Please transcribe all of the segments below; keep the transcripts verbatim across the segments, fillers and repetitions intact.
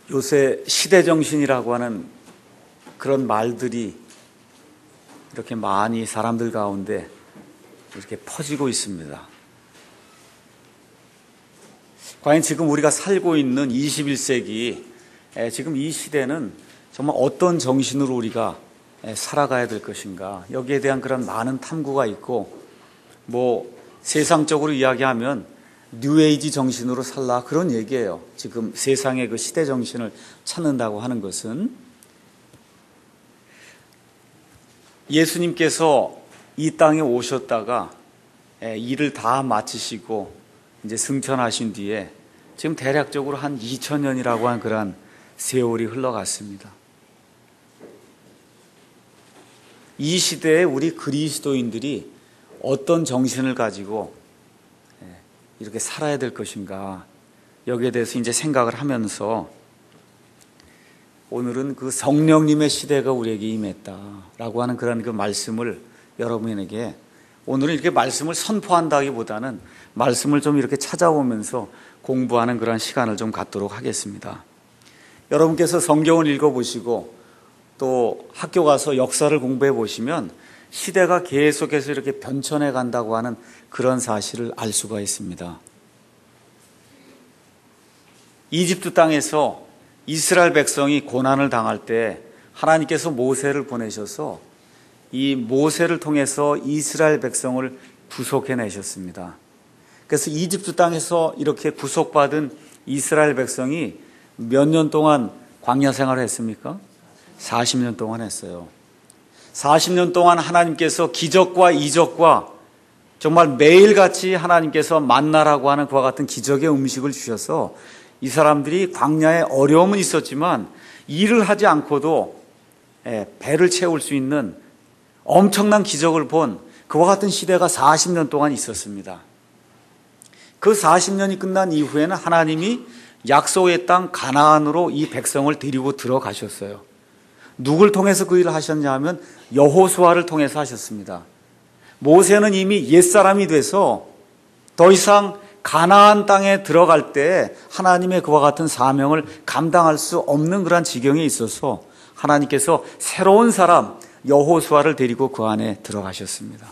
요새 시대정신이라고 하는 그런 말들이 이렇게 많이 사람들 가운데 이렇게 퍼지고 있습니다. 과연 지금 우리가 살고 있는 이십일 세기, 지금 이 시대는 정말 어떤 정신으로 우리가 살아가야 될 것인가, 여기에 대한 그런 많은 탐구가 있고, 뭐 세상적으로 이야기하면 뉴에이지 정신으로 살라, 그런 얘기예요. 지금 세상의 그 시대 정신을 찾는다고 하는 것은, 예수님께서 이 땅에 오셨다가 일을 다 마치시고 이제 승천하신 뒤에 지금 대략적으로 한 이천 년이라고 한 그런 세월이 흘러갔습니다. 이 시대에 우리 그리스도인들이 어떤 정신을 가지고 이렇게 살아야 될 것인가, 여기에 대해서 이제 생각을 하면서 오늘은 그 성령님의 시대가 우리에게 임했다라고 하는 그런 그 말씀을 여러분에게, 오늘은 이렇게 말씀을 선포한다기보다는 말씀을 좀 이렇게 찾아오면서 공부하는 그런 시간을 좀 갖도록 하겠습니다. 여러분께서 성경을 읽어보시고 또 학교 가서 역사를 공부해 보시면 시대가 계속해서 이렇게 변천해 간다고 하는 그런 사실을 알 수가 있습니다. 이집트 땅에서 이스라엘 백성이 고난을 당할 때 하나님께서 모세를 보내셔서 이 모세를 통해서 이스라엘 백성을 구속해내셨습니다. 그래서 이집트 땅에서 이렇게 구속받은 이스라엘 백성이 몇 년 동안 광야 생활을 했습니까? 사십 년 동안 했어요. 사십 년 동안 하나님께서 기적과 이적과 정말 매일같이 하나님께서 만나라고 하는 그와 같은 기적의 음식을 주셔서 이 사람들이 광야에 어려움은 있었지만 일을 하지 않고도 배를 채울 수 있는 엄청난 기적을 본 그와 같은 시대가 사십 년 동안 있었습니다. 그 사십 년이 끝난 이후에는 하나님이 약속의 땅 가나안으로 이 백성을 데리고 들어가셨어요. 누굴 통해서 그 일을 하셨냐 하면 여호수아를 통해서 하셨습니다. 모세는 이미 옛사람이 돼서 더 이상 가나안 땅에 들어갈 때 하나님의 그와 같은 사명을 감당할 수 없는 그런 지경에 있어서 하나님께서 새로운 사람 여호수아를 데리고 그 안에 들어가셨습니다.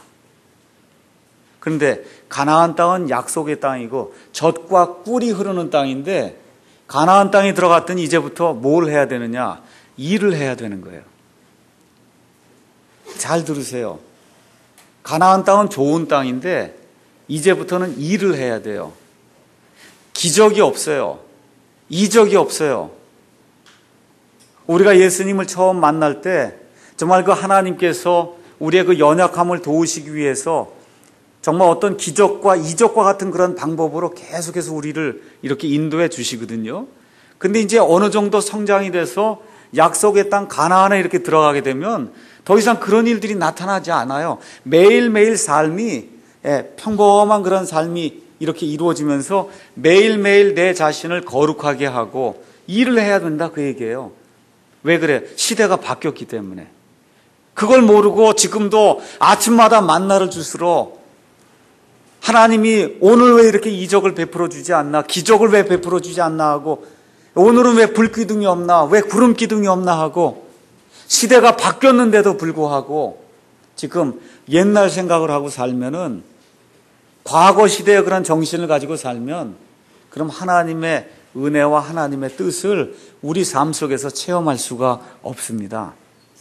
그런데 가나안 땅은 약속의 땅이고 젖과 꿀이 흐르는 땅인데, 가나안 땅에 들어갔더니 이제부터 뭘 해야 되느냐? 일을 해야 되는 거예요. 잘 들으세요. 가나안 땅은 좋은 땅인데 이제부터는 일을 해야 돼요. 기적이 없어요. 이적이 없어요. 우리가 예수님을 처음 만날 때 정말 그 하나님께서 우리의 그 연약함을 도우시기 위해서 정말 어떤 기적과 이적과 같은 그런 방법으로 계속해서 우리를 이렇게 인도해 주시거든요. 근데 이제 어느 정도 성장이 돼서 약속의 땅 가나안에 이렇게 들어가게 되면 더 이상 그런 일들이 나타나지 않아요. 매일매일 삶이, 평범한 그런 삶이 이렇게 이루어지면서 매일매일 내 자신을 거룩하게 하고 일을 해야 된다, 그 얘기예요. 왜 그래? 시대가 바뀌었기 때문에. 그걸 모르고 지금도 아침마다 만나를 주스러 하나님이 오늘 왜 이렇게 이적을 베풀어 주지 않나, 기적을 왜 베풀어 주지 않나 하고, 오늘은 왜 불기둥이 없나, 왜 구름 기둥이 없나 하고, 시대가 바뀌었는데도 불구하고 지금 옛날 생각을 하고 살면은, 과거 시대의 그런 정신을 가지고 살면, 그럼 하나님의 은혜와 하나님의 뜻을 우리 삶 속에서 체험할 수가 없습니다.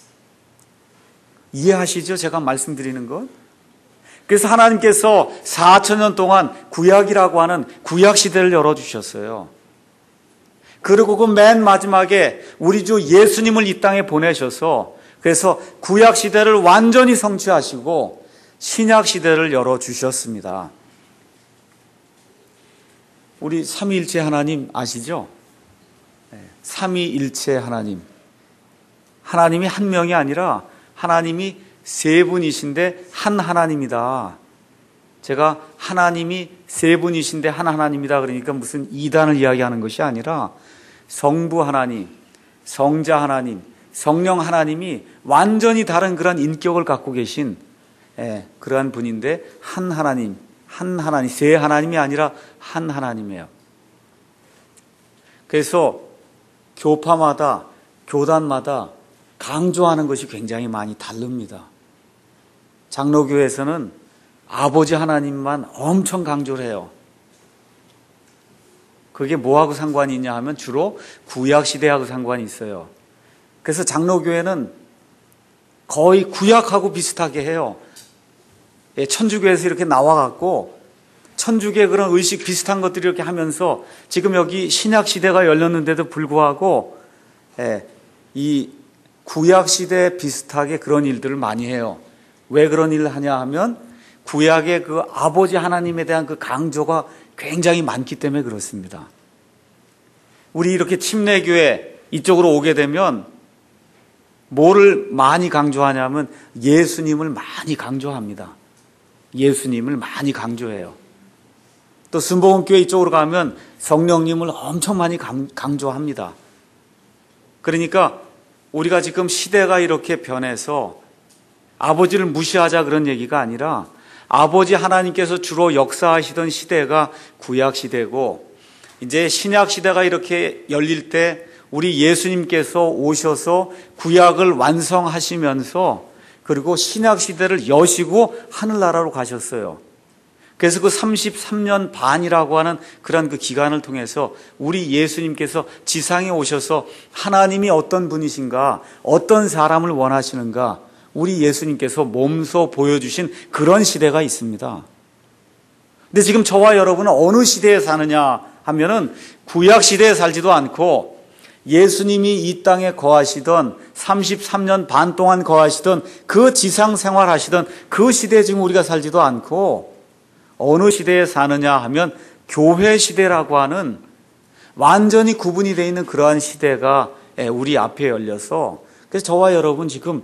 이해하시죠? 제가 말씀드리는 것? 그래서 하나님께서 사천 년 동안 구약이라고 하는 구약 시대를 열어주셨어요. 그리고 그 맨 마지막에 우리 주 예수님을 이 땅에 보내셔서, 그래서 구약 시대를 완전히 성취하시고 신약 시대를 열어주셨습니다. 우리 삼위일체 하나님 아시죠? 삼위일체 하나님. 하나님이 한 명이 아니라 하나님이 세 분이신데 한 하나님이다. 제가 하나님이 세 분이신데 한 하나님이다 그러니까 무슨 이단을 이야기하는 것이 아니라 성부 하나님, 성자 하나님, 성령 하나님이 완전히 다른 그런 인격을 갖고 계신 그러한 분인데 한 하나님, 한 하나님, 세 하나님이 아니라 한 하나님이에요. 그래서 교파마다, 교단마다 강조하는 것이 굉장히 많이 다릅니다. 장로교에서는 아버지 하나님만 엄청 강조를 해요. 그게 뭐하고 상관이 있냐 하면 주로 구약시대하고 상관이 있어요. 그래서 장로교회는 거의 구약하고 비슷하게 해요. 천주교에서 이렇게 나와갖고 천주교의 그런 의식 비슷한 것들이 이렇게 하면서 지금 여기 신약시대가 열렸는데도 불구하고 이 구약시대 비슷하게 그런 일들을 많이 해요. 왜 그런 일을 하냐 하면 구약의 그 아버지 하나님에 대한 그 강조가 굉장히 많기 때문에 그렇습니다. 우리 이렇게 침례교회 이쪽으로 오게 되면 뭐를 많이 강조하냐면 예수님을 많이 강조합니다. 예수님을 많이 강조해요. 또 순복음교회 이쪽으로 가면 성령님을 엄청 많이 강조합니다. 그러니까 우리가 지금 시대가 이렇게 변해서 아버지를 무시하자 그런 얘기가 아니라 아버지 하나님께서 주로 역사하시던 시대가 구약시대고 이제 신약시대가 이렇게 열릴 때 우리 예수님께서 오셔서 구약을 완성하시면서 그리고 신약시대를 여시고 하늘나라로 가셨어요. 그래서 그 삼십삼 년 반이라고 하는 그런 그 기간을 통해서 우리 예수님께서 지상에 오셔서 하나님이 어떤 분이신가, 어떤 사람을 원하시는가 우리 예수님께서 몸소 보여주신 그런 시대가 있습니다. 근데 지금 저와 여러분은 어느 시대에 사느냐 하면은 구약 시대에 살지도 않고 예수님이 이 땅에 거하시던 삼십삼 년 반 동안 거하시던 그 지상 생활하시던 그 시대에 지금 우리가 살지도 않고 어느 시대에 사느냐 하면 교회 시대라고 하는 완전히 구분이 되어 있는 그러한 시대가 우리 앞에 열려서 그래서 저와 여러분 지금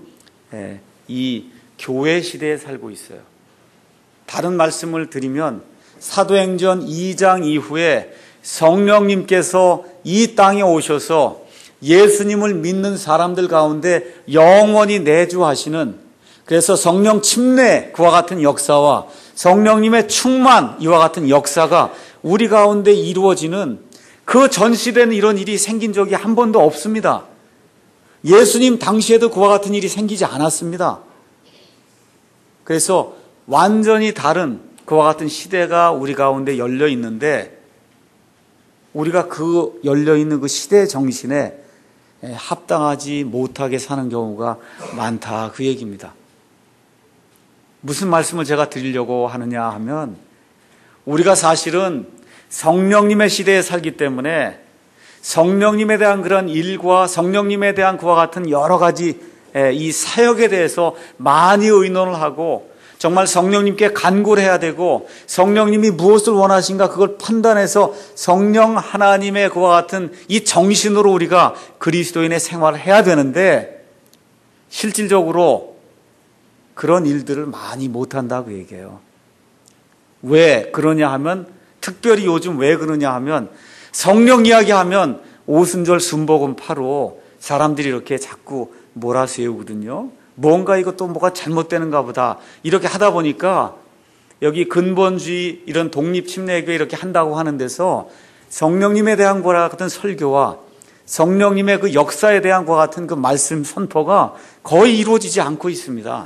이 교회 시대에 살고 있어요. 다른 말씀을 드리면 사도행전 이 장 이후에 성령님께서 이 땅에 오셔서 예수님을 믿는 사람들 가운데 영원히 내주하시는 그래서 성령 침례 그와 같은 역사와 성령님의 충만 이와 같은 역사가 우리 가운데 이루어지는 그 전 시대는 이런 일이 생긴 적이 한 번도 없습니다. 예수님 당시에도 그와 같은 일이 생기지 않았습니다. 그래서 완전히 다른 그와 같은 시대가 우리 가운데 열려 있는데 우리가 그 열려 있는 그 시대 정신에 합당하지 못하게 사는 경우가 많다 그 얘기입니다. 무슨 말씀을 제가 드리려고 하느냐 하면 우리가 사실은 성령님의 시대에 살기 때문에 성령님에 대한 그런 일과 성령님에 대한 그와 같은 여러 가지 이 사역에 대해서 많이 의논을 하고 정말 성령님께 간구를 해야 되고 성령님이 무엇을 원하신가 그걸 판단해서 성령 하나님의 그와 같은 이 정신으로 우리가 그리스도인의 생활을 해야 되는데 실질적으로 그런 일들을 많이 못한다고 얘기해요. 왜 그러냐 하면 특별히 요즘 왜 그러냐 하면 성령 이야기하면 오순절 순복음 파로 사람들이 이렇게 자꾸 몰아세우거든요. 뭔가 이것도 뭐가 잘못되는가 보다 이렇게 하다 보니까 여기 근본주의 이런 독립침례교회 이렇게 한다고 하는 데서 성령님에 대한 거와 같은 설교와 성령님의 그 역사에 대한 거와 같은 그 말씀 선포가 거의 이루어지지 않고 있습니다.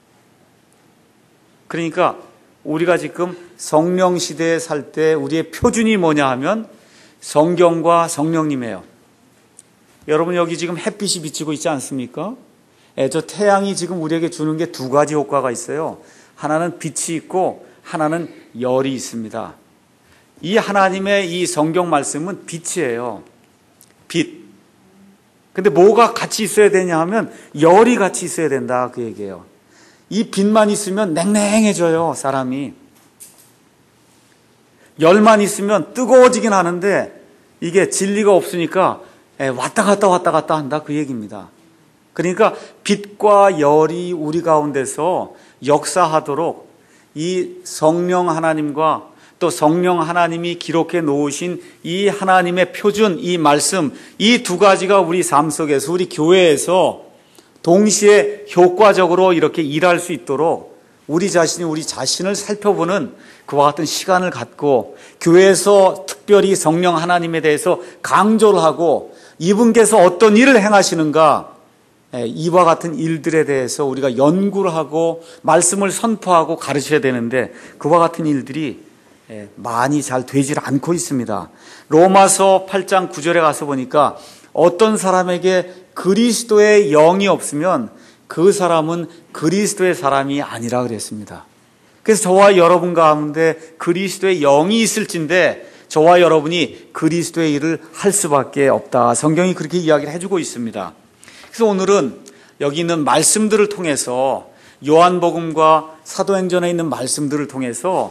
그러니까 우리가 지금 성령 시대에 살 때 우리의 표준이 뭐냐 하면 성경과 성령님이에요. 여러분 여기 지금 햇빛이 비치고 있지 않습니까? 예, 저 태양이 지금 우리에게 주는 게 두 가지 효과가 있어요. 하나는 빛이 있고 하나는 열이 있습니다. 이 하나님의 이 성경 말씀은 빛이에요. 빛. 근데 뭐가 같이 있어야 되냐 하면 열이 같이 있어야 된다 그 얘기예요. 이 빛만 있으면 냉랭해져요 사람이. 열만 있으면 뜨거워지긴 하는데 이게 진리가 없으니까 왔다 갔다 왔다 갔다 한다 그 얘기입니다. 그러니까 빛과 열이 우리 가운데서 역사하도록 이 성령 하나님과 또 성령 하나님이 기록해 놓으신 이 하나님의 표준, 이 말씀, 이 두 가지가 우리 삶 속에서 우리 교회에서 동시에 효과적으로 이렇게 일할 수 있도록 우리 자신이 우리 자신을 살펴보는 그와 같은 시간을 갖고 교회에서 특별히 성령 하나님에 대해서 강조를 하고 이분께서 어떤 일을 행하시는가, 이와 같은 일들에 대해서 우리가 연구를 하고 말씀을 선포하고 가르쳐야 되는데 그와 같은 일들이 많이 잘 되질 않고 있습니다. 로마서 팔 장 구 절에 가서 보니까 어떤 사람에게 그리스도의 영이 없으면 그 사람은 그리스도의 사람이 아니라 그랬습니다. 그래서 저와 여러분 가운데 그리스도의 영이 있을진데 저와 여러분이 그리스도의 일을 할 수밖에 없다. 성경이 그렇게 이야기를 해주고 있습니다. 그래서 오늘은 여기 있는 말씀들을 통해서 요한복음과 사도행전에 있는 말씀들을 통해서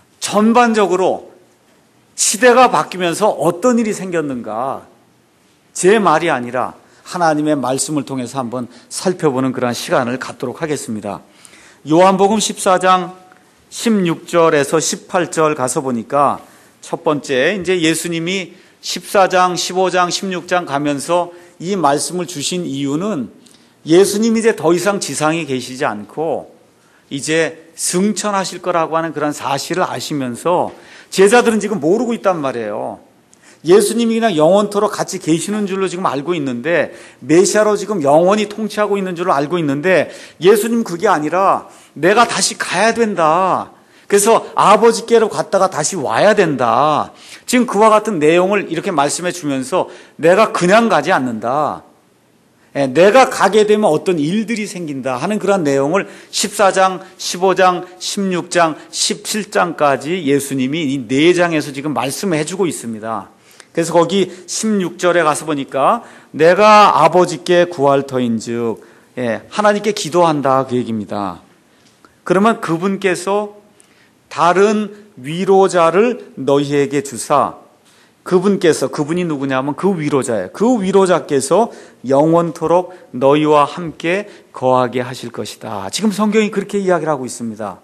전반적으로 시대가 바뀌면서 어떤 일이 생겼는가, 제 말이 아니라 하나님의 말씀을 통해서 한번 살펴보는 그런 시간을 갖도록 하겠습니다. 요한복음 십사 장 십육 절에서 십팔 절 가서 보니까 첫 번째, 이제 예수님이 십사 장, 십오 장, 십육 장 가면서 이 말씀을 주신 이유는 예수님이 이제 더 이상 지상에 계시지 않고 이제 승천하실 거라고 하는 그런 사실을 아시면서 제자들은 지금 모르고 있단 말이에요. 예수님이 그냥 영원토록 같이 계시는 줄로 지금 알고 있는데, 메시아로 지금 영원히 통치하고 있는 줄로 알고 있는데, 예수님 그게 아니라 내가 다시 가야 된다. 그래서 아버지께로 갔다가 다시 와야 된다. 지금 그와 같은 내용을 이렇게 말씀해 주면서 내가 그냥 가지 않는다. 내가 가게 되면 어떤 일들이 생긴다 하는 그런 내용을 십사 장, 십오 장, 십육 장, 십칠 장까지 예수님이 이 네 장에서 지금 말씀해 주고 있습니다. 그래서 거기 십육 절에 가서 보니까 내가 아버지께 구할 터인즉, 하나님께 기도한다 그 얘기입니다. 그러면 그분께서 다른 위로자를 너희에게 주사, 그분께서, 그분이 누구냐면 그 위로자예요. 그 위로자께서 영원토록 너희와 함께 거하게 하실 것이다. 지금 성경이 그렇게 이야기를 하고 있습니다.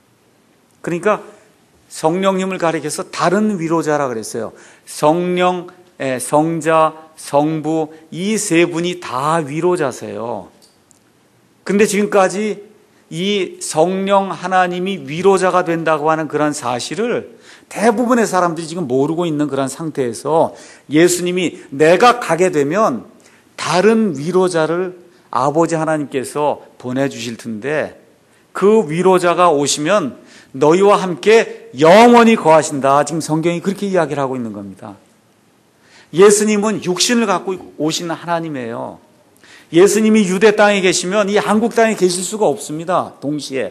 그러니까 성령님을 가리켜서 다른 위로자라 그랬어요. 성령, 성자, 성부 이 세 분이 다 위로자세요. 근데 지금까지 이 성령 하나님이 위로자가 된다고 하는 그런 사실을 대부분의 사람들이 지금 모르고 있는 그런 상태에서 예수님이 내가 가게 되면 다른 위로자를 아버지 하나님께서 보내주실 텐데 그 위로자가 오시면 너희와 함께 영원히 거하신다. 지금 성경이 그렇게 이야기를 하고 있는 겁니다. 예수님은 육신을 갖고 오신 하나님이에요. 예수님이 유대 땅에 계시면 이 한국 땅에 계실 수가 없습니다. 동시에.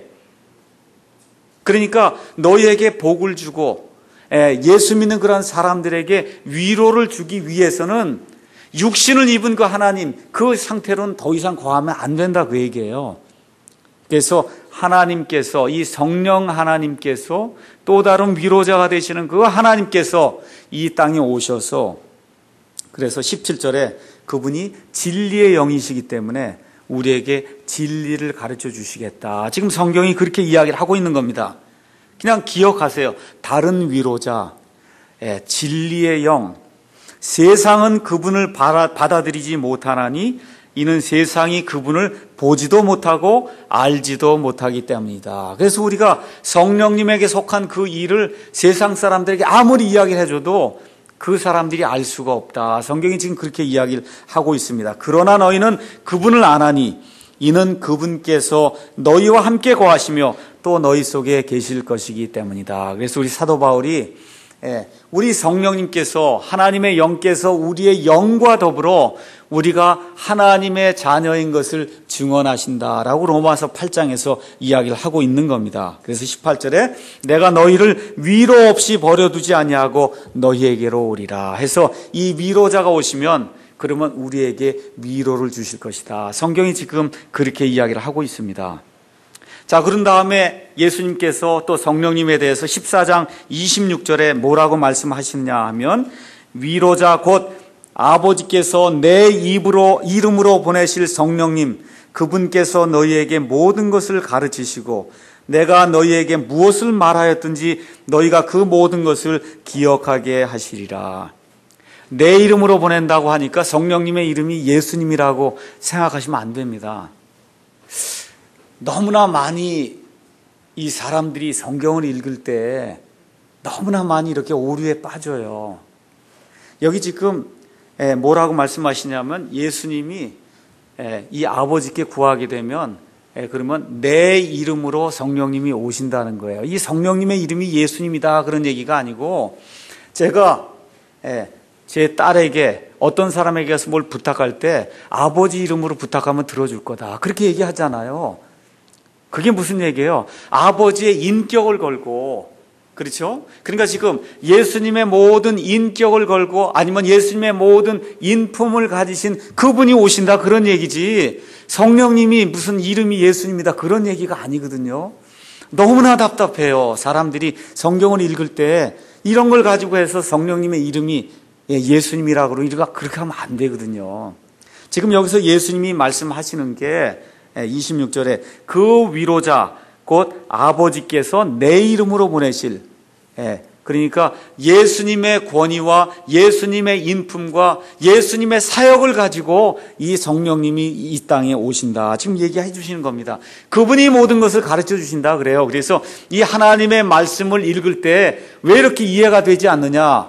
그러니까 너희에게 복을 주고 예수 믿는 그런 사람들에게 위로를 주기 위해서는 육신을 입은 그 하나님, 그 상태로는 더 이상 거하면 안 된다 그 얘기예요. 그래서 하나님께서, 이 성령 하나님께서 또 다른 위로자가 되시는 그 하나님께서 이 땅에 오셔서, 그래서 십칠 절에 그분이 진리의 영이시기 때문에 우리에게 진리를 가르쳐 주시겠다. 지금 성경이 그렇게 이야기를 하고 있는 겁니다. 그냥 기억하세요. 다른 위로자, 예, 진리의 영. 세상은 그분을 받아들이지 못하나니 이는 세상이 그분을 보지도 못하고 알지도 못하기 때문이다. 그래서 우리가 성령님에게 속한 그 일을 세상 사람들에게 아무리 이야기를 해줘도 그 사람들이 알 수가 없다. 성경이 지금 그렇게 이야기를 하고 있습니다. 그러나 너희는 그분을 아나니 이는 그분께서 너희와 함께 거하시며 또 너희 속에 계실 것이기 때문이다. 그래서 우리 사도 바울이 우리 성령님께서, 하나님의 영께서 우리의 영과 더불어 우리가 하나님의 자녀인 것을 증언하신다라고 로마서 팔 장에서 이야기를 하고 있는 겁니다. 그래서 십팔 절에 내가 너희를 위로 없이 버려두지 아니하고 너희에게로 오리라 해서 이 위로자가 오시면 그러면 우리에게 위로를 주실 것이다. 성경이 지금 그렇게 이야기를 하고 있습니다. 자, 그런 다음에 예수님께서 또 성령님에 대해서 십사 장 이십육 절에 뭐라고 말씀하시느냐 하면 위로자 곧 아버지께서 내 입으로 이름으로 보내실 성령님 그분께서 너희에게 모든 것을 가르치시고 내가 너희에게 무엇을 말하였든지 너희가 그 모든 것을 기억하게 하시리라. 내 이름으로 보낸다고 하니까 성령님의 이름이 예수님이라고 생각하시면 안 됩니다. 너무나 많이 이 사람들이 성경을 읽을 때 너무나 많이 이렇게 오류에 빠져요. 여기 지금 뭐라고 말씀하시냐면 예수님이 이 아버지께 구하게 되면 그러면 내 이름으로 성령님이 오신다는 거예요. 이 성령님의 이름이 예수님이다 그런 얘기가 아니고 제가 제 딸에게 어떤 사람에게 가서 뭘 부탁할 때 아버지 이름으로 부탁하면 들어줄 거다 그렇게 얘기하잖아요. 그게 무슨 얘기예요? 아버지의 인격을 걸고, 그렇죠? 그러니까 지금 예수님의 모든 인격을 걸고 아니면 예수님의 모든 인품을 가지신 그분이 오신다 그런 얘기지 성령님이 무슨 이름이 예수님이다 그런 얘기가 아니거든요. 너무나 답답해요. 사람들이 성경을 읽을 때 이런 걸 가지고 해서 성령님의 이름이 예수님이라고 그러고 그렇게 하면 안 되거든요. 지금 여기서 예수님이 말씀하시는 게 이십육 절에 그 위로자 곧 아버지께서 내 이름으로 보내실, 그러니까 예수님의 권위와 예수님의 인품과 예수님의 사역을 가지고 이 성령님이 이 땅에 오신다 지금 얘기해 주시는 겁니다. 그분이 모든 것을 가르쳐 주신다 그래요. 그래서 이 하나님의 말씀을 읽을 때 왜 이렇게 이해가 되지 않느냐,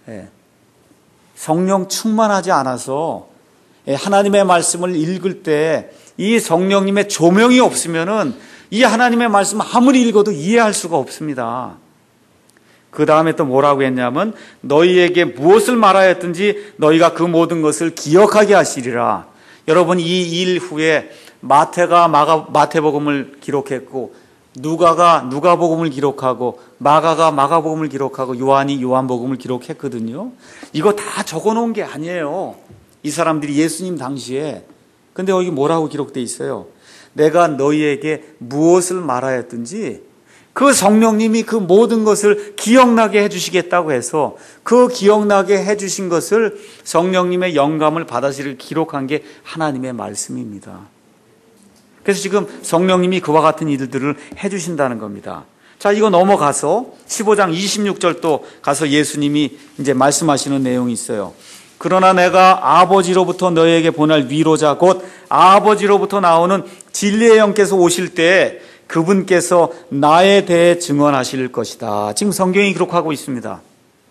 성령 충만하지 않아서 하나님의 말씀을 읽을 때 이 성령님의 조명이 없으면은 이 하나님의 말씀 아무리 읽어도 이해할 수가 없습니다. 그 다음에 또 뭐라고 했냐면 너희에게 무엇을 말하였든지 너희가 그 모든 것을 기억하게 하시리라. 여러분 이 일 후에 마태가 마가, 마태복음을 기록했고 누가가 누가복음을 기록하고 마가가 마가복음을 기록하고 요한이 요한복음을 기록했거든요. 이거 다 적어놓은 게 아니에요. 이 사람들이 예수님 당시에. 근데 여기 뭐라고 기록되어 있어요? 내가 너희에게 무엇을 말하였든지 그 성령님이 그 모든 것을 기억나게 해주시겠다고 해서 그 기억나게 해주신 것을 성령님의 영감을 받아서 기록한 게 하나님의 말씀입니다. 그래서 지금 성령님이 그와 같은 일들을 해주신다는 겁니다. 자, 이거 넘어가서 십오 장 이십육 절 또 가서 예수님이 이제 말씀하시는 내용이 있어요. 그러나 내가 아버지로부터 너희에게 보낼 위로자 곧 아버지로부터 나오는 진리의 영께서 오실 때 그분께서 나에 대해 증언하실 것이다. 지금 성경이 기록하고 있습니다.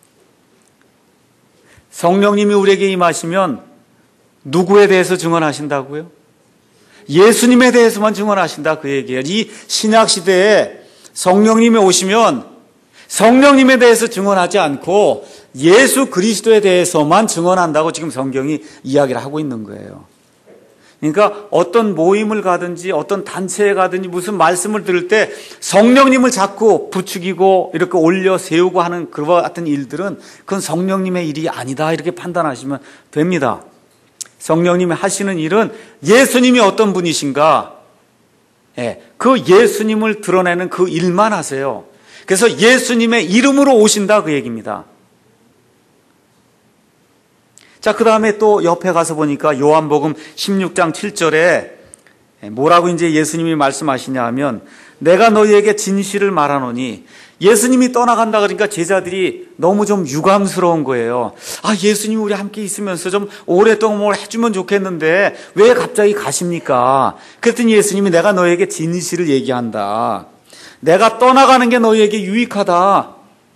성령님이 우리에게 임하시면 누구에 대해서 증언하신다고요? 예수님에 대해서만 증언하신다 그 얘기예요. 이 신약 시대에 성령님이 오시면 성령님에 대해서 증언하지 않고 예수 그리스도에 대해서만 증언한다고 지금 성경이 이야기를 하고 있는 거예요. 그러니까 어떤 모임을 가든지 어떤 단체에 가든지 무슨 말씀을 들을 때 성령님을 자꾸 부추기고 이렇게 올려 세우고 하는 그와 같은 일들은 그건 성령님의 일이 아니다 이렇게 판단하시면 됩니다. 성령님이 하시는 일은 예수님이 어떤 분이신가, 예, 그 예수님을 드러내는 그 일만 하세요. 그래서 예수님의 이름으로 오신다 그 얘기입니다. 자, 그 다음에 또 옆에 가서 보니까 요한복음 십육 장 칠 절에 뭐라고 이제 예수님이 말씀하시냐 하면 내가 너희에게 진실을 말하노니 예수님이 떠나간다 그러니까 제자들이 너무 좀 유감스러운 거예요. 아, 예수님이 우리 함께 있으면서 좀 오랫동안 뭘 해주면 좋겠는데 왜 갑자기 가십니까? 그랬더니 예수님이 내가 너희에게 진실을 얘기한다. 내가 떠나가는 게 너희에게 유익하다.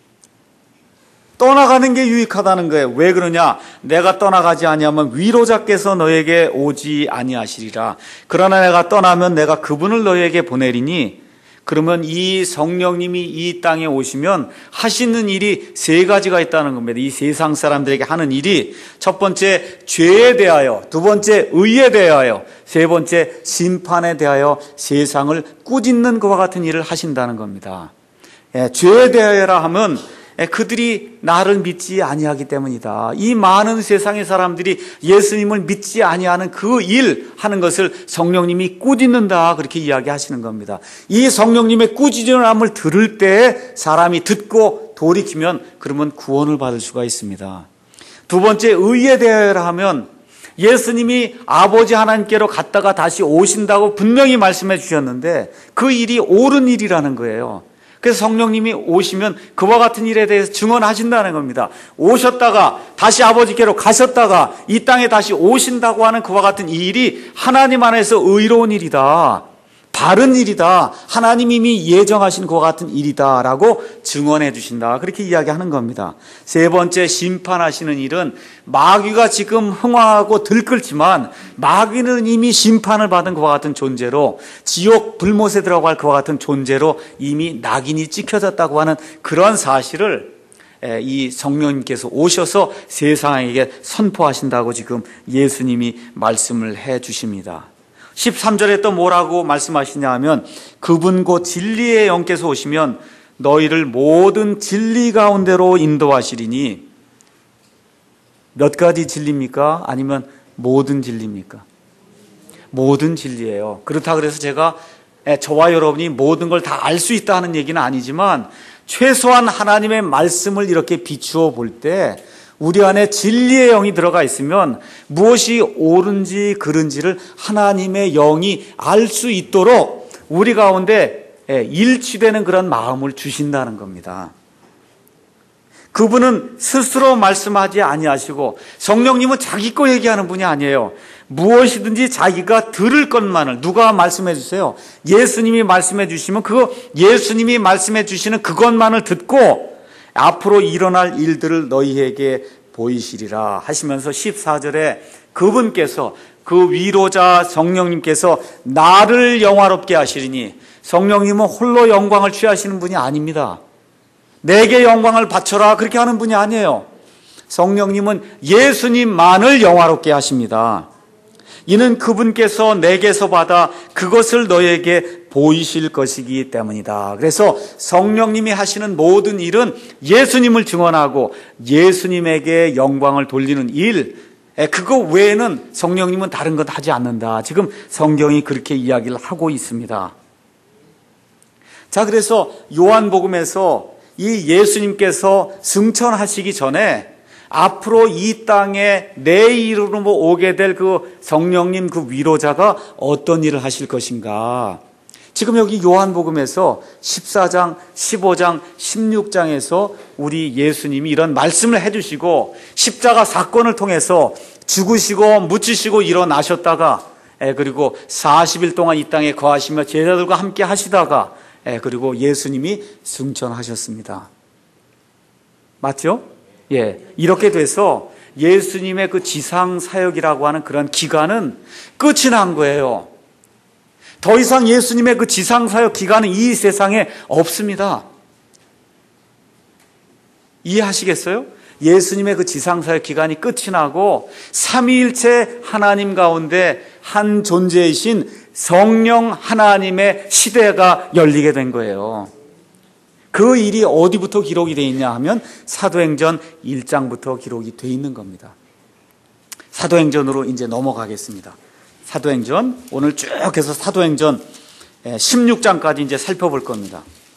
떠나가는 게 유익하다는 거예요. 왜 그러냐? 내가 떠나가지 아니하면 위로자께서 너에게 오지 아니하시리라. 그러나 내가 떠나면 내가 그분을 너에게 보내리니 그러면 이 성령님이 이 땅에 오시면 하시는 일이 세 가지가 있다는 겁니다. 이 세상 사람들에게 하는 일이 첫 번째 죄에 대하여, 두 번째 의에 대하여, 세 번째 심판에 대하여 세상을 꾸짖는 것과 같은 일을 하신다는 겁니다. 예, 죄에 대하여라 하면 그들이 나를 믿지 아니하기 때문이다. 이 많은 세상의 사람들이 예수님을 믿지 아니하는 그 일 하는 것을 성령님이 꾸짖는다 그렇게 이야기하시는 겁니다. 이 성령님의 꾸짖음을 들을 때 사람이 듣고 돌이키면 그러면 구원을 받을 수가 있습니다. 두 번째 의에 대하여라 하면 예수님이 아버지 하나님께로 갔다가 다시 오신다고 분명히 말씀해 주셨는데 그 일이 옳은 일이라는 거예요. 그래서 성령님이 오시면 그와 같은 일에 대해서 증언하신다는 겁니다. 오셨다가 다시 아버지께로 가셨다가 이 땅에 다시 오신다고 하는 그와 같은 이 일이 하나님 안에서 의로운 일이다. 바른 일이다. 하나님이 이미 예정하신 그와 같은 일이다라고 증언해 주신다. 그렇게 이야기하는 겁니다. 세 번째, 심판하시는 일은 마귀가 지금 흥황하고 들끓지만 마귀는 이미 심판을 받은 그와 같은 존재로, 지옥 불못에 들어갈 그와 같은 존재로 이미 낙인이 찍혀졌다고 하는 그런 사실을 이 성령님께서 오셔서 세상에게 선포하신다고 지금 예수님이 말씀을 해 주십니다. 십삼 절에 또 뭐라고 말씀하시냐 하면, 그분 곧 진리의 영께서 오시면 너희를 모든 진리 가운데로 인도하시리니. 몇 가지 진리입니까? 아니면 모든 진리입니까? 모든 진리예요. 그렇다 그래서 제가 저와 여러분이 모든 걸 다 알 수 있다 하는 얘기는 아니지만, 최소한 하나님의 말씀을 이렇게 비추어 볼 때 우리 안에 진리의 영이 들어가 있으면 무엇이 옳은지 그른지를 하나님의 영이 알 수 있도록 우리 가운데 일치되는 그런 마음을 주신다는 겁니다. 그분은 스스로 말씀하지 아니하시고, 성령님은 자기 거 얘기하는 분이 아니에요. 무엇이든지 자기가 들을 것만을, 누가 말씀해 주세요? 예수님이 말씀해 주시면 그거 예수님이 말씀해 주시는 그것만을 듣고 앞으로 일어날 일들을 너희에게 보이시리라 하시면서 십사 절에 그분께서, 그 위로자 성령님께서 나를 영화롭게 하시리니, 성령님은 홀로 영광을 취하시는 분이 아닙니다. 내게 영광을 바쳐라 그렇게 하는 분이 아니에요. 성령님은 예수님만을 영화롭게 하십니다. 이는 그분께서 내게서 받아 그것을 너에게 보이실 것이기 때문이다. 그래서 성령님이 하시는 모든 일은 예수님을 증언하고 예수님에게 영광을 돌리는 일, 그거 외에는 성령님은 다른 것 하지 않는다. 지금 성경이 그렇게 이야기를 하고 있습니다. 자, 그래서 요한복음에서 이 예수님께서 승천하시기 전에 앞으로 이 땅에 내 이름으로 오게 될 그 성령님, 그 위로자가 어떤 일을 하실 것인가. 지금 여기 요한복음에서 십사 장, 십오 장, 십육 장에서 우리 예수님이 이런 말씀을 해주시고, 십자가 사건을 통해서 죽으시고 묻히시고 일어나셨다가, 그리고 사십 일 동안 이 땅에 거하시며 제자들과 함께 하시다가, 그리고 예수님이 승천하셨습니다. 맞죠? 예, 이렇게 돼서 예수님의 그 지상 사역이라고 하는 그런 기간은 끝이 난 거예요. 더 이상 예수님의 그 지상 사역 기간은 이 세상에 없습니다. 이해하시겠어요? 예수님의 그 지상 사역 기간이 끝이 나고 삼위일체 하나님 가운데 한 존재이신 성령 하나님의 시대가 열리게 된 거예요. 그 일이 어디부터 기록이 되어 있냐 하면 사도행전 일 장부터 기록이 되어 있는 겁니다. 사도행전으로 이제 넘어가겠습니다. 사도행전, 오늘 쭉 해서 사도행전 십육 장까지 이제 살펴볼 겁니다.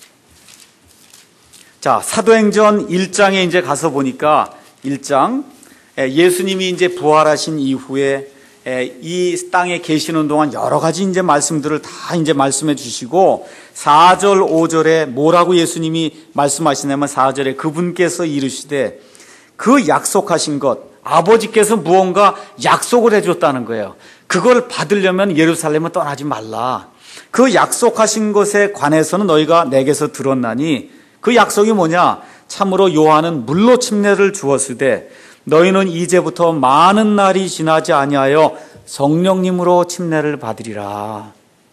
자, 사도행전 일 장에 이제 가서 보니까 일 장, 예수님이 이제 부활하신 이후에 이 땅에 계시는 동안 여러 가지 이제 말씀들을 다 이제 말씀해 주시고, 사 절, 오 절에 뭐라고 예수님이 말씀하시냐면 사 절에 그분께서 이르시되, 그 약속하신 것, 아버지께서 무언가 약속을 해줬다는 거예요. 그걸 받으려면 예루살렘을 떠나지 말라. 그 약속하신 것에 관해서는 너희가 내게서 들었나니, 그 약속이 뭐냐? 참으로 요한은 물로 침례를 주었으되 너희는 이제부터 많은 날이 지나지 아니하여 성령님으로 침례를 받으리라.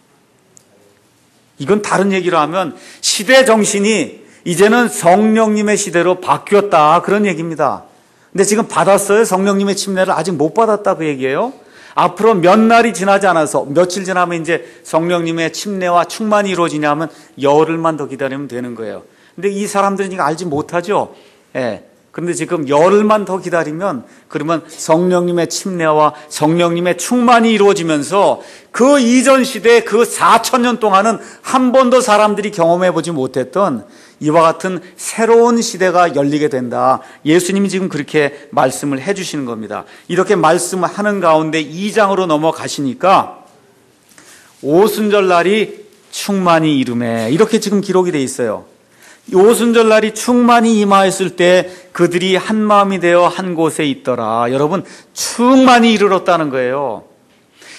이건 다른 얘기로 하면 시대 정신이 이제는 성령님의 시대로 바뀌었다, 그런 얘기입니다. 근데 지금 받았어요? 성령님의 침례를 아직 못 받았다, 그 얘기예요. 앞으로 몇 날이 지나지 않아서, 며칠 지나면 이제 성령님의 침례와 충만이 이루어지냐면 열흘만 더 기다리면 되는 거예요. 근데 이 사람들은 이거 알지 못하죠. 예. 그런데 지금 열흘만 더 기다리면, 그러면 성령님의 침례와 성령님의 충만이 이루어지면서 그 이전 시대 그 사천 년 동안은 한 번도 사람들이 경험해 보지 못했던 이와 같은 새로운 시대가 열리게 된다. 예수님이 지금 그렇게 말씀을 해 주시는 겁니다. 이렇게 말씀하는 가운데 이 장으로 넘어가시니까 오순절 날이 충만히 이루매, 이렇게 지금 기록이 돼 있어요. 오순절 날이 충만히 임하였을 때 그들이 한 마음이 되어 한 곳에 있더라. 여러분, 충만히 이르렀다는 거예요.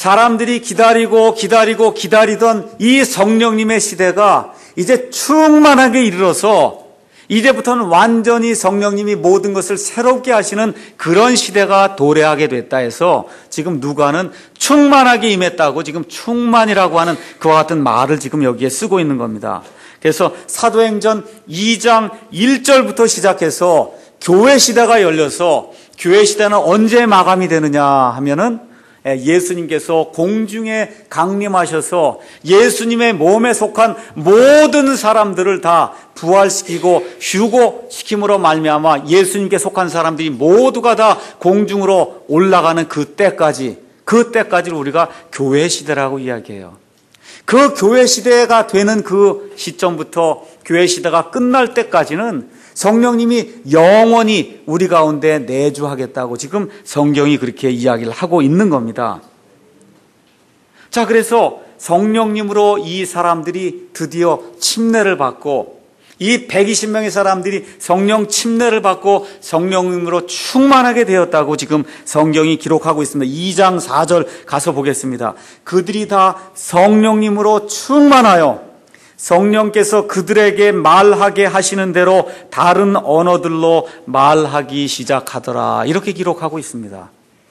사람들이 기다리고 기다리고 기다리던 이 성령님의 시대가 이제 충만하게 이르러서 이제부터는 완전히 성령님이 모든 것을 새롭게 하시는 그런 시대가 도래하게 됐다 해서 지금 누가는 충만하게 임했다고 지금 충만이라고 하는 그와 같은 말을 지금 여기에 쓰고 있는 겁니다. 그래서 사도행전 이 장 일 절부터 시작해서 교회 시대가 열려서 교회 시대는 언제 마감이 되느냐 하면은 예수님께서 공중에 강림하셔서 예수님의 몸에 속한 모든 사람들을 다 부활시키고 휴고시킴으로 말미암아 예수님께 속한 사람들이 모두가 다 공중으로 올라가는 그때까지, 그때까지를 우리가 교회 시대라고 이야기해요. 그 교회 시대가 되는 그 시점부터 교회 시대가 끝날 때까지는 성령님이 영원히 우리 가운데 내주하겠다고 지금 성경이 그렇게 이야기를 하고 있는 겁니다. 자, 그래서 성령님으로 이 사람들이 드디어 침례를 받고 이 백이십 명의 사람들이 성령 침례를 받고 성령님으로 충만하게 되었다고 지금 성경이 기록하고 있습니다. 이 장 사 절 가서 보겠습니다. 그들이 다 성령님으로 충만하여 성령께서 그들에게 말하게 하시는 대로 다른 언어들로 말하기 시작하더라. 이렇게 기록하고 있습니다.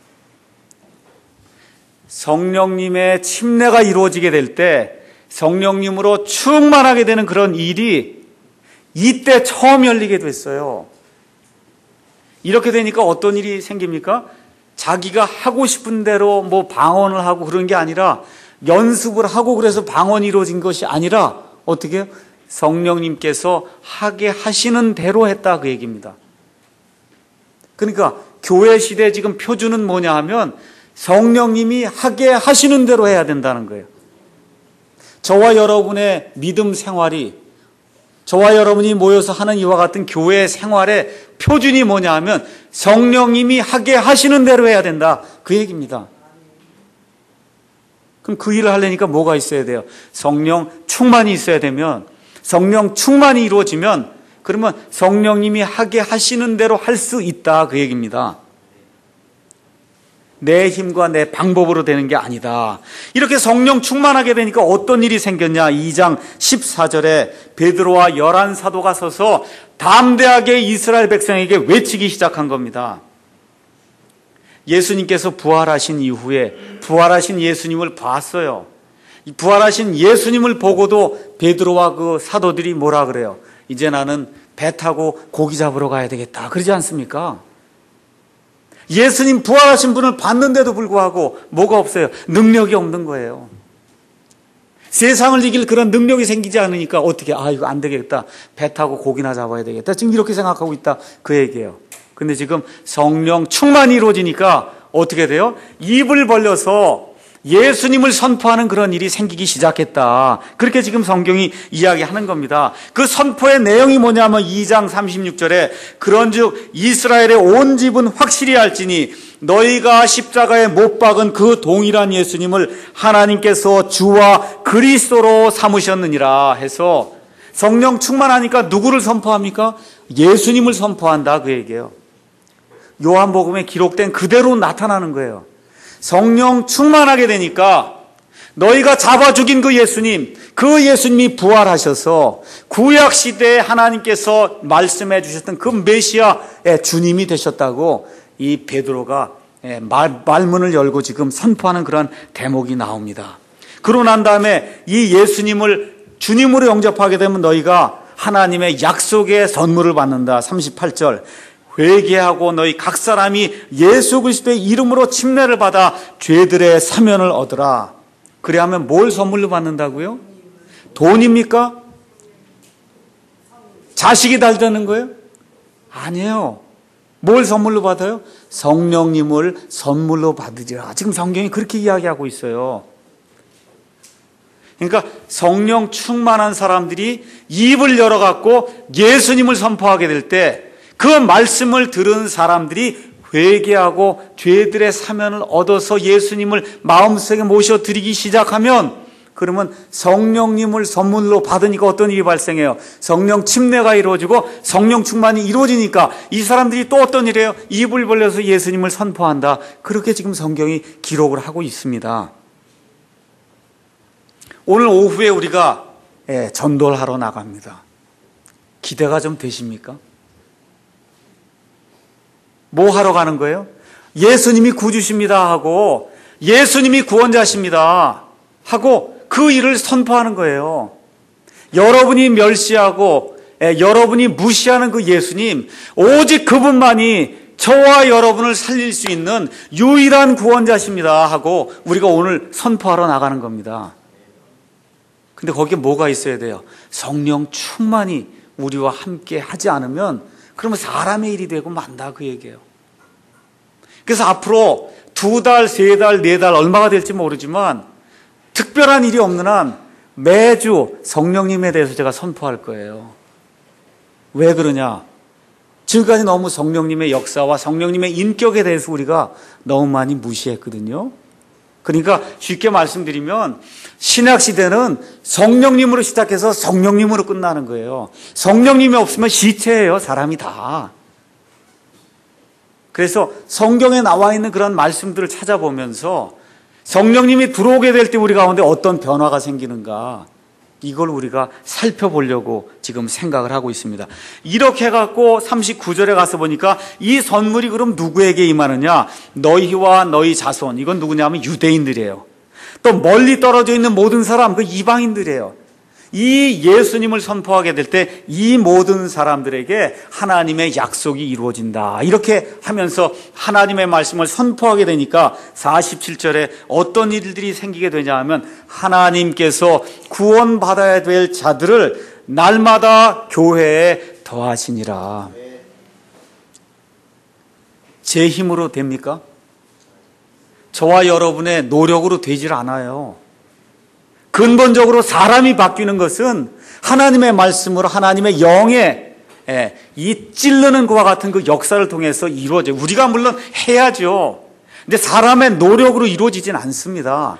성령님의 침례가 이루어지게 될 때 성령님으로 충만하게 되는 그런 일이 이때 처음 열리게 됐어요. 이렇게 되니까 어떤 일이 생깁니까? 자기가 하고 싶은 대로 뭐 방언을 하고 그런 게 아니라 연습을 하고 그래서 방언이 이루어진 것이 아니라 어떻게 해요? 성령님께서 하게 하시는 대로 했다 그 얘기입니다. 그러니까 교회 시대 지금 표준은 뭐냐 하면 성령님이 하게 하시는 대로 해야 된다는 거예요. 저와 여러분의 믿음 생활이, 저와 여러분이 모여서 하는 이와 같은 교회 생활의 표준이 뭐냐 하면 성령님이 하게 하시는 대로 해야 된다 그 얘기입니다. 그럼 그 일을 하려니까 뭐가 있어야 돼요? 성령 충만이 있어야 되면, 성령 충만이 이루어지면 그러면 성령님이 하게 하시는 대로 할 수 있다 그 얘기입니다. 내 힘과 내 방법으로 되는 게 아니다. 이렇게 성령 충만하게 되니까 어떤 일이 생겼냐? 이 장 십사 절에 베드로와 열한 사도가 서서 담대하게 이스라엘 백성에게 외치기 시작한 겁니다. 예수님께서 부활하신 이후에 부활하신 예수님을 봤어요. 부활하신 예수님을 보고도 베드로와 그 사도들이 뭐라 그래요? 이제 나는 배 타고 고기 잡으러 가야 되겠다. 그러지 않습니까? 예수님 부활하신 분을 봤는데도 불구하고 뭐가 없어요? 능력이 없는 거예요. 세상을 이길 그런 능력이 생기지 않으니까 어떻게, 아, 이거 안 되겠다. 배 타고 고기나 잡아야 되겠다. 지금 이렇게 생각하고 있다. 그 얘기예요. 근데 지금 성령 충만이 이루어지니까 어떻게 돼요? 입을 벌려서 예수님을 선포하는 그런 일이 생기기 시작했다. 그렇게 지금 성경이 이야기하는 겁니다. 그 선포의 내용이 뭐냐면 이 장 삼십육 절에 그런즉 이스라엘의 온 집은 확실히 알지니 너희가 십자가에 못 박은 그 동일한 예수님을 하나님께서 주와 그리스도로 삼으셨느니라 해서 성령 충만하니까 누구를 선포합니까? 예수님을 선포한다 그 얘기예요. 요한복음에 기록된 그대로 나타나는 거예요. 성령 충만하게 되니까 너희가 잡아 죽인 그 예수님, 그 예수님이 부활하셔서 구약시대에 하나님께서 말씀해 주셨던 그 메시아의 주님이 되셨다고 이 베드로가 말, 말문을 열고 지금 선포하는 그런 대목이 나옵니다. 그러고 난 다음에 이 예수님을 주님으로 영접하게 되면 너희가 하나님의 약속의 선물을 받는다. 삼십팔 절 회개하고 너희 각 사람이 예수 그리스도의 이름으로 침례를 받아 죄들의 사면을 얻으라. 그래 하면 뭘 선물로 받는다고요? 돈입니까? 자식이 달다는 거예요? 아니에요. 뭘 선물로 받아요? 성령님을 선물로 받으리라. 지금 성경이 그렇게 이야기하고 있어요. 그러니까 성령 충만한 사람들이 입을 열어갖고 예수님을 선포하게 될 때 그 말씀을 들은 사람들이 회개하고 죄들의 사면을 얻어서 예수님을 마음속에 모셔드리기 시작하면 그러면 성령님을 선물로 받으니까 어떤 일이 발생해요? 성령 침례가 이루어지고 성령 충만이 이루어지니까 이 사람들이 또 어떤 일이에요? 입을 벌려서 예수님을 선포한다. 그렇게 지금 성경이 기록을 하고 있습니다. 오늘 오후에 우리가 예, 전도를 하러 나갑니다. 기대가 좀 되십니까? 뭐 하러 가는 거예요? 예수님이 구주십니다 하고 예수님이 구원자십니다 하고 그 일을 선포하는 거예요. 여러분이 멸시하고 예, 여러분이 무시하는 그 예수님, 오직 그분만이 저와 여러분을 살릴 수 있는 유일한 구원자십니다 하고 우리가 오늘 선포하러 나가는 겁니다. 근데 거기에 뭐가 있어야 돼요? 성령 충만히 우리와 함께 하지 않으면 그러면 사람의 일이 되고 만다 그 얘기예요. 그래서 앞으로 두 달, 세 달, 네 달 얼마가 될지 모르지만 특별한 일이 없는 한 매주 성령님에 대해서 제가 선포할 거예요. 왜 그러냐? 지금까지 너무 성령님의 역사와 성령님의 인격에 대해서 우리가 너무 많이 무시했거든요. 그러니까 쉽게 말씀드리면 신약시대는 성령님으로 시작해서 성령님으로 끝나는 거예요. 성령님이 없으면 시체예요, 사람이 다. 그래서 성경에 나와 있는 그런 말씀들을 찾아보면서 성령님이 들어오게 될 때 우리 가운데 어떤 변화가 생기는가, 이걸 우리가 살펴보려고 지금 생각을 하고 있습니다. 이렇게 해갖고 삼십구 절에 가서 보니까 이 선물이 그럼 누구에게 임하느냐? 너희와 너희 자손. 이건 누구냐면 유대인들이에요. 또 멀리 떨어져 있는 모든 사람, 그 이방인들이에요. 이 예수님을 선포하게 될 때 이 모든 사람들에게 하나님의 약속이 이루어진다. 이렇게 하면서 하나님의 말씀을 선포하게 되니까 사십칠 절에 어떤 일들이 생기게 되냐 하면 하나님께서 구원받아야 될 자들을 날마다 교회에 더하시니라. 제 힘으로 됩니까? 저와 여러분의 노력으로 되질 않아요. 근본적으로 사람이 바뀌는 것은 하나님의 말씀으로 하나님의 영의 이 찔르는 것과 같은 그 역사를 통해서 이루어져요. 우리가 물론 해야죠. 근데 사람의 노력으로 이루어지진 않습니다.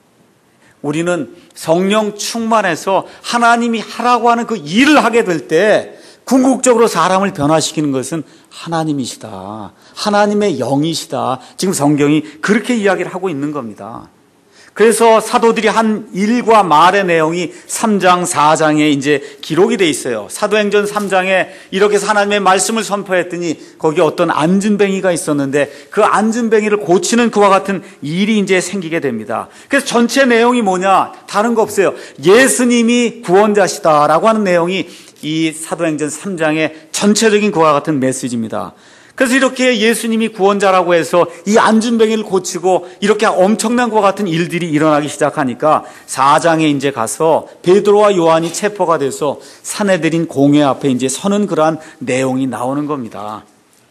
우리는 성령 충만해서 하나님이 하라고 하는 그 일을 하게 될 때 궁극적으로 사람을 변화시키는 것은 하나님이시다. 하나님의 영이시다. 지금 성경이 그렇게 이야기를 하고 있는 겁니다. 그래서 사도들이 한 일과 말의 내용이 삼 장, 사 장에 이제 기록이 돼 있어요. 사도행전 삼 장에 이렇게 해서 하나님의 말씀을 선포했더니 거기 어떤 앉은뱅이가 있었는데 그 앉은뱅이를 고치는 그와 같은 일이 이제 생기게 됩니다. 그래서 전체 내용이 뭐냐? 다른 거 없어요. 예수님이 구원자시다라고 하는 내용이 이 사도행전 삼 장의 전체적인 그와 같은 메시지입니다. 그래서 이렇게 예수님이 구원자라고 해서 이 앉은뱅이를 고치고 이렇게 엄청난 것과 같은 일들이 일어나기 시작하니까 사 장에 이제 가서 베드로와 요한이 체포가 돼서 사내들인 공회 앞에 이제 서는 그러한 내용이 나오는 겁니다.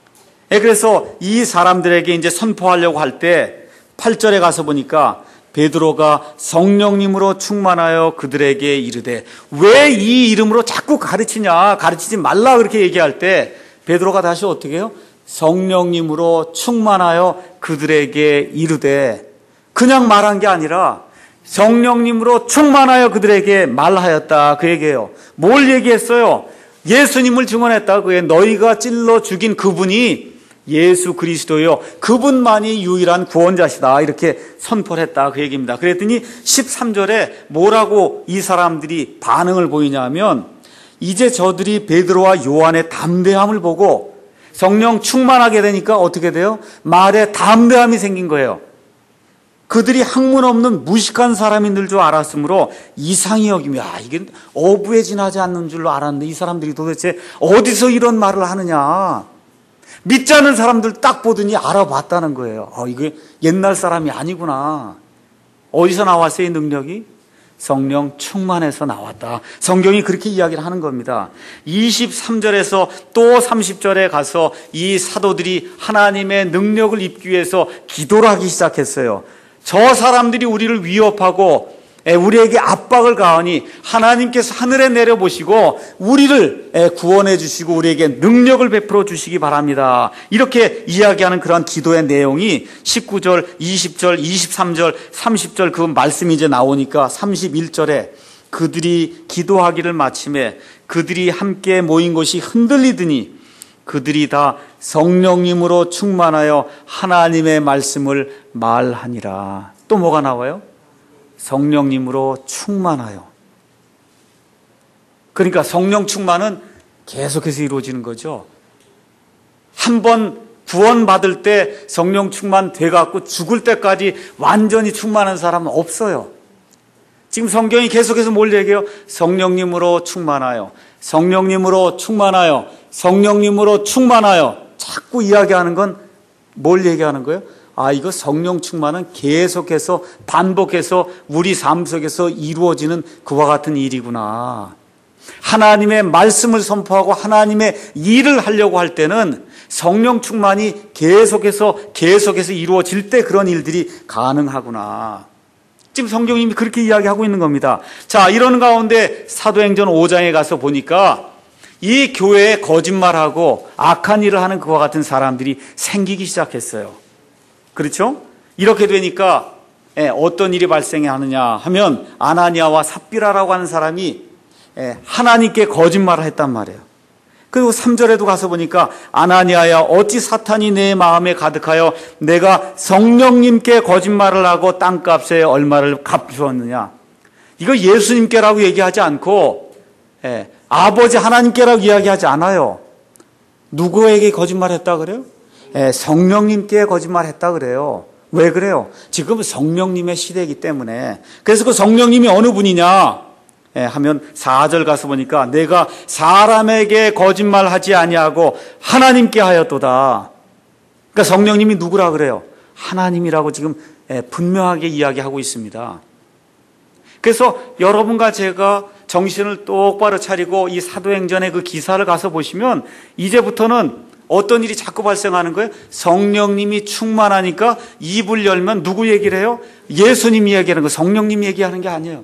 그래서 이 사람들에게 이제 선포하려고 할 때 팔 절에 가서 보니까 베드로가 성령님으로 충만하여 그들에게 이르되, 왜 이 이름으로 자꾸 가르치냐, 가르치지 말라 그렇게 얘기할 때 베드로가 다시 어떻게 해요? 성령님으로 충만하여 그들에게 이르되, 그냥 말한 게 아니라 성령님으로 충만하여 그들에게 말하였다 그 얘기예요. 뭘 얘기했어요? 예수님을 증언했다. 그게 너희가 찔러 죽인 그분이 예수 그리스도요, 그분만이 유일한 구원자시다 이렇게 선포를 했다 그 얘기입니다. 그랬더니 십삼 절에 뭐라고 이 사람들이 반응을 보이냐면, 이제 저들이 베드로와 요한의 담대함을 보고 성령 충만하게 되니까 어떻게 돼요? 말에 담대함이 생긴 거예요. 그들이 학문 없는 무식한 사람인 줄 알았으므로 이상히 여기며, 야, 이게 어부에 지나지 않는 줄로 알았는데 이 사람들이 도대체 어디서 이런 말을 하느냐. 믿지 않는 사람들 딱 보더니 알아봤다는 거예요. 어, 이게 옛날 사람이 아니구나. 어디서 나왔어요, 이 능력이? 성령 충만해서 나왔다. 성경이 그렇게 이야기를 하는 겁니다. 이십삼 절에서 또 삼십 절에 가서 이 사도들이 하나님의 능력을 입기 위해서 기도를 하기 시작했어요. 저 사람들이 우리를 위협하고 우리에게 압박을 가하니 하나님께서 하늘에 내려보시고 우리를 구원해 주시고 우리에게 능력을 베풀어 주시기 바랍니다. 이렇게 이야기하는 그런 기도의 내용이 십구 절, 이십 절, 이십삼 절, 삼십 절 그 말씀이 이제 나오니까 삼십일 절에 그들이 기도하기를 마침에 그들이 함께 모인 곳이 흔들리더니 그들이 다 성령님으로 충만하여 하나님의 말씀을 말하니라. 또 뭐가 나와요? 성령님으로 충만하여. 그러니까 성령 충만은 계속해서 이루어지는 거죠. 한 번 구원받을 때 성령 충만 돼갖고 죽을 때까지 완전히 충만한 사람은 없어요. 지금 성경이 계속해서 뭘 얘기해요? 성령님으로 충만하여, 성령님으로 충만하여, 성령님으로 충만하여. 자꾸 이야기하는 건 뭘 얘기하는 거예요? 아, 이거 성령 충만은 계속해서 반복해서 우리 삶 속에서 이루어지는 그와 같은 일이구나. 하나님의 말씀을 선포하고 하나님의 일을 하려고 할 때는 성령 충만이 계속해서 계속해서 이루어질 때 그런 일들이 가능하구나. 지금 성경님이 그렇게 이야기하고 있는 겁니다. 자, 이런 가운데 사도행전 오 장에 가서 보니까 이 교회에 거짓말하고 악한 일을 하는 그와 같은 사람들이 생기기 시작했어요. 그렇죠? 이렇게 되니까 어떤 일이 발생하느냐 하면 아나니아와 삽비라라고 하는 사람이 하나님께 거짓말을 했단 말이에요. 그리고 삼 절에도 가서 보니까 아나니아야 어찌 사탄이 내 마음에 가득하여 내가 성령님께 거짓말을 하고 땅값에 얼마를 갚으었느냐. 이거 예수님께라고 얘기하지 않고 예, 아버지 하나님께라고 이야기하지 않아요. 누구에게 거짓말했다 그래요? 예, 성령님께 거짓말했다 그래요. 왜 그래요? 지금 성령님의 시대이기 때문에. 그래서 그 성령님이 어느 분이냐 예, 하면 사 절 가서 보니까 내가 사람에게 거짓말하지 아니하고 하나님께 하였도다. 그러니까 성령님이 누구라 그래요? 하나님이라고 지금 예, 분명하게 이야기하고 있습니다. 그래서 여러분과 제가 정신을 똑바로 차리고 이 사도행전의 그 기사를 가서 보시면 이제부터는 어떤 일이 자꾸 발생하는 거예요? 성령님이 충만하니까 입을 열면 누구 얘기를 해요? 예수님이 얘기하는 거, 성령님이 얘기하는 게 아니에요.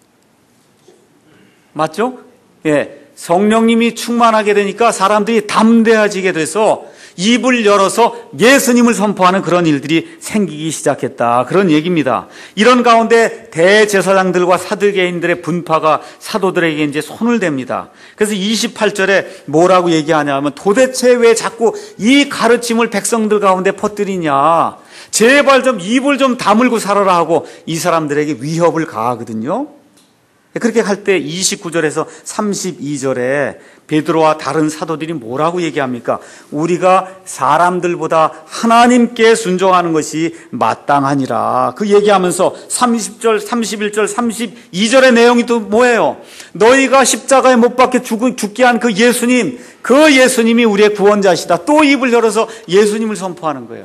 맞죠? 예. 성령님이 충만하게 되니까 사람들이 담대해지게 돼서 입을 열어서 예수님을 선포하는 그런 일들이 생기기 시작했다. 그런 얘기입니다. 이런 가운데 대제사장들과 사두개인들의 분파가 사도들에게 이제 손을 댑니다. 그래서 이십팔 절에 뭐라고 얘기하냐 하면 도대체 왜 자꾸 이 가르침을 백성들 가운데 퍼뜨리냐. 제발 좀 입을 좀 다물고 살아라 하고 이 사람들에게 위협을 가하거든요. 그렇게 할 때 이십구 절에서 삼십이 절에 베드로와 다른 사도들이 뭐라고 얘기합니까? 우리가 사람들보다 하나님께 순종하는 것이 마땅하니라. 그 얘기하면서 삼십 절, 삼십일 절, 삼십이 절의 내용이 또 뭐예요? 너희가 십자가에 못 박혀 죽게 한 그 예수님, 그 예수님이 우리의 구원자시다. 또 입을 열어서 예수님을 선포하는 거예요.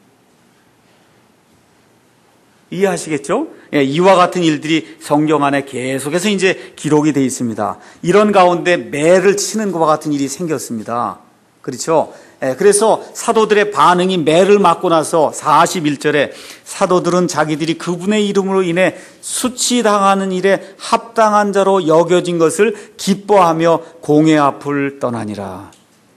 이해하시겠죠? 예, 이와 같은 일들이 성경 안에 계속해서 이제 기록이 되어 있습니다. 이런 가운데 매를 치는 것과 같은 일이 생겼습니다. 그렇죠? 예, 그래서 사도들의 반응이 매를 맞고 나서 사십일 절에 사도들은 자기들이 그분의 이름으로 인해 수치당하는 일에 합당한 자로 여겨진 것을 기뻐하며 공회 앞을 떠나니라.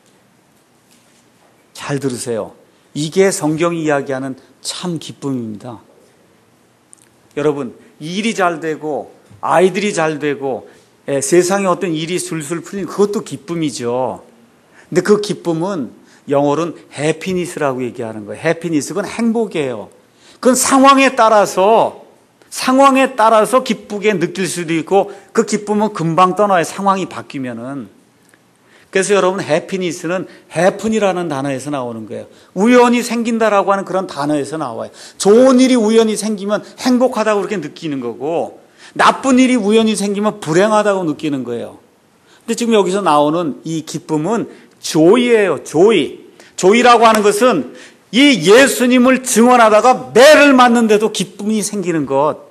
잘 들으세요. 이게 성경이 이야기하는 참 기쁨입니다. 여러분, 일이 잘 되고 아이들이 잘 되고 예, 세상에 어떤 일이 술술 풀리는 그것도 기쁨이죠. 근데 그 기쁨은 영어로는 해피니스라고 얘기하는 거예요. 해피니스, 그건 행복이에요. 그건 상황에 따라서 상황에 따라서 기쁘게 느낄 수도 있고 그 기쁨은 금방 떠나요. 상황이 바뀌면은. 그래서 여러분, 해피니스는 해픈이라는 단어에서 나오는 거예요. 우연히 생긴다라고 하는 그런 단어에서 나와요. 좋은 일이 우연히 생기면 행복하다고 그렇게 느끼는 거고, 나쁜 일이 우연히 생기면 불행하다고 느끼는 거예요. 근데 지금 여기서 나오는 이 기쁨은 조이예요. 조이. 조이라고 하는 것은 이 예수님을 증언하다가 매를 맞는데도 기쁨이 생기는 것.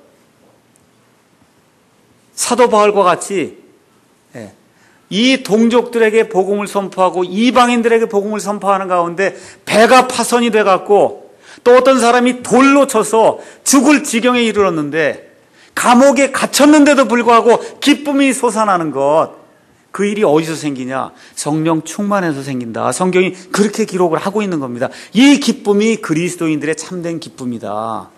사도 바울과 같이 이 동족들에게 복음을 선포하고 이방인들에게 복음을 선포하는 가운데 배가 파손이 돼갖고 또 어떤 사람이 돌로 쳐서 죽을 지경에 이르렀는데 감옥에 갇혔는데도 불구하고 기쁨이 솟아나는 것. 그 일이 어디서 생기냐? 성령 충만해서 생긴다. 성경이 그렇게 기록을 하고 있는 겁니다. 이 기쁨이 그리스도인들의 참된 기쁨이다.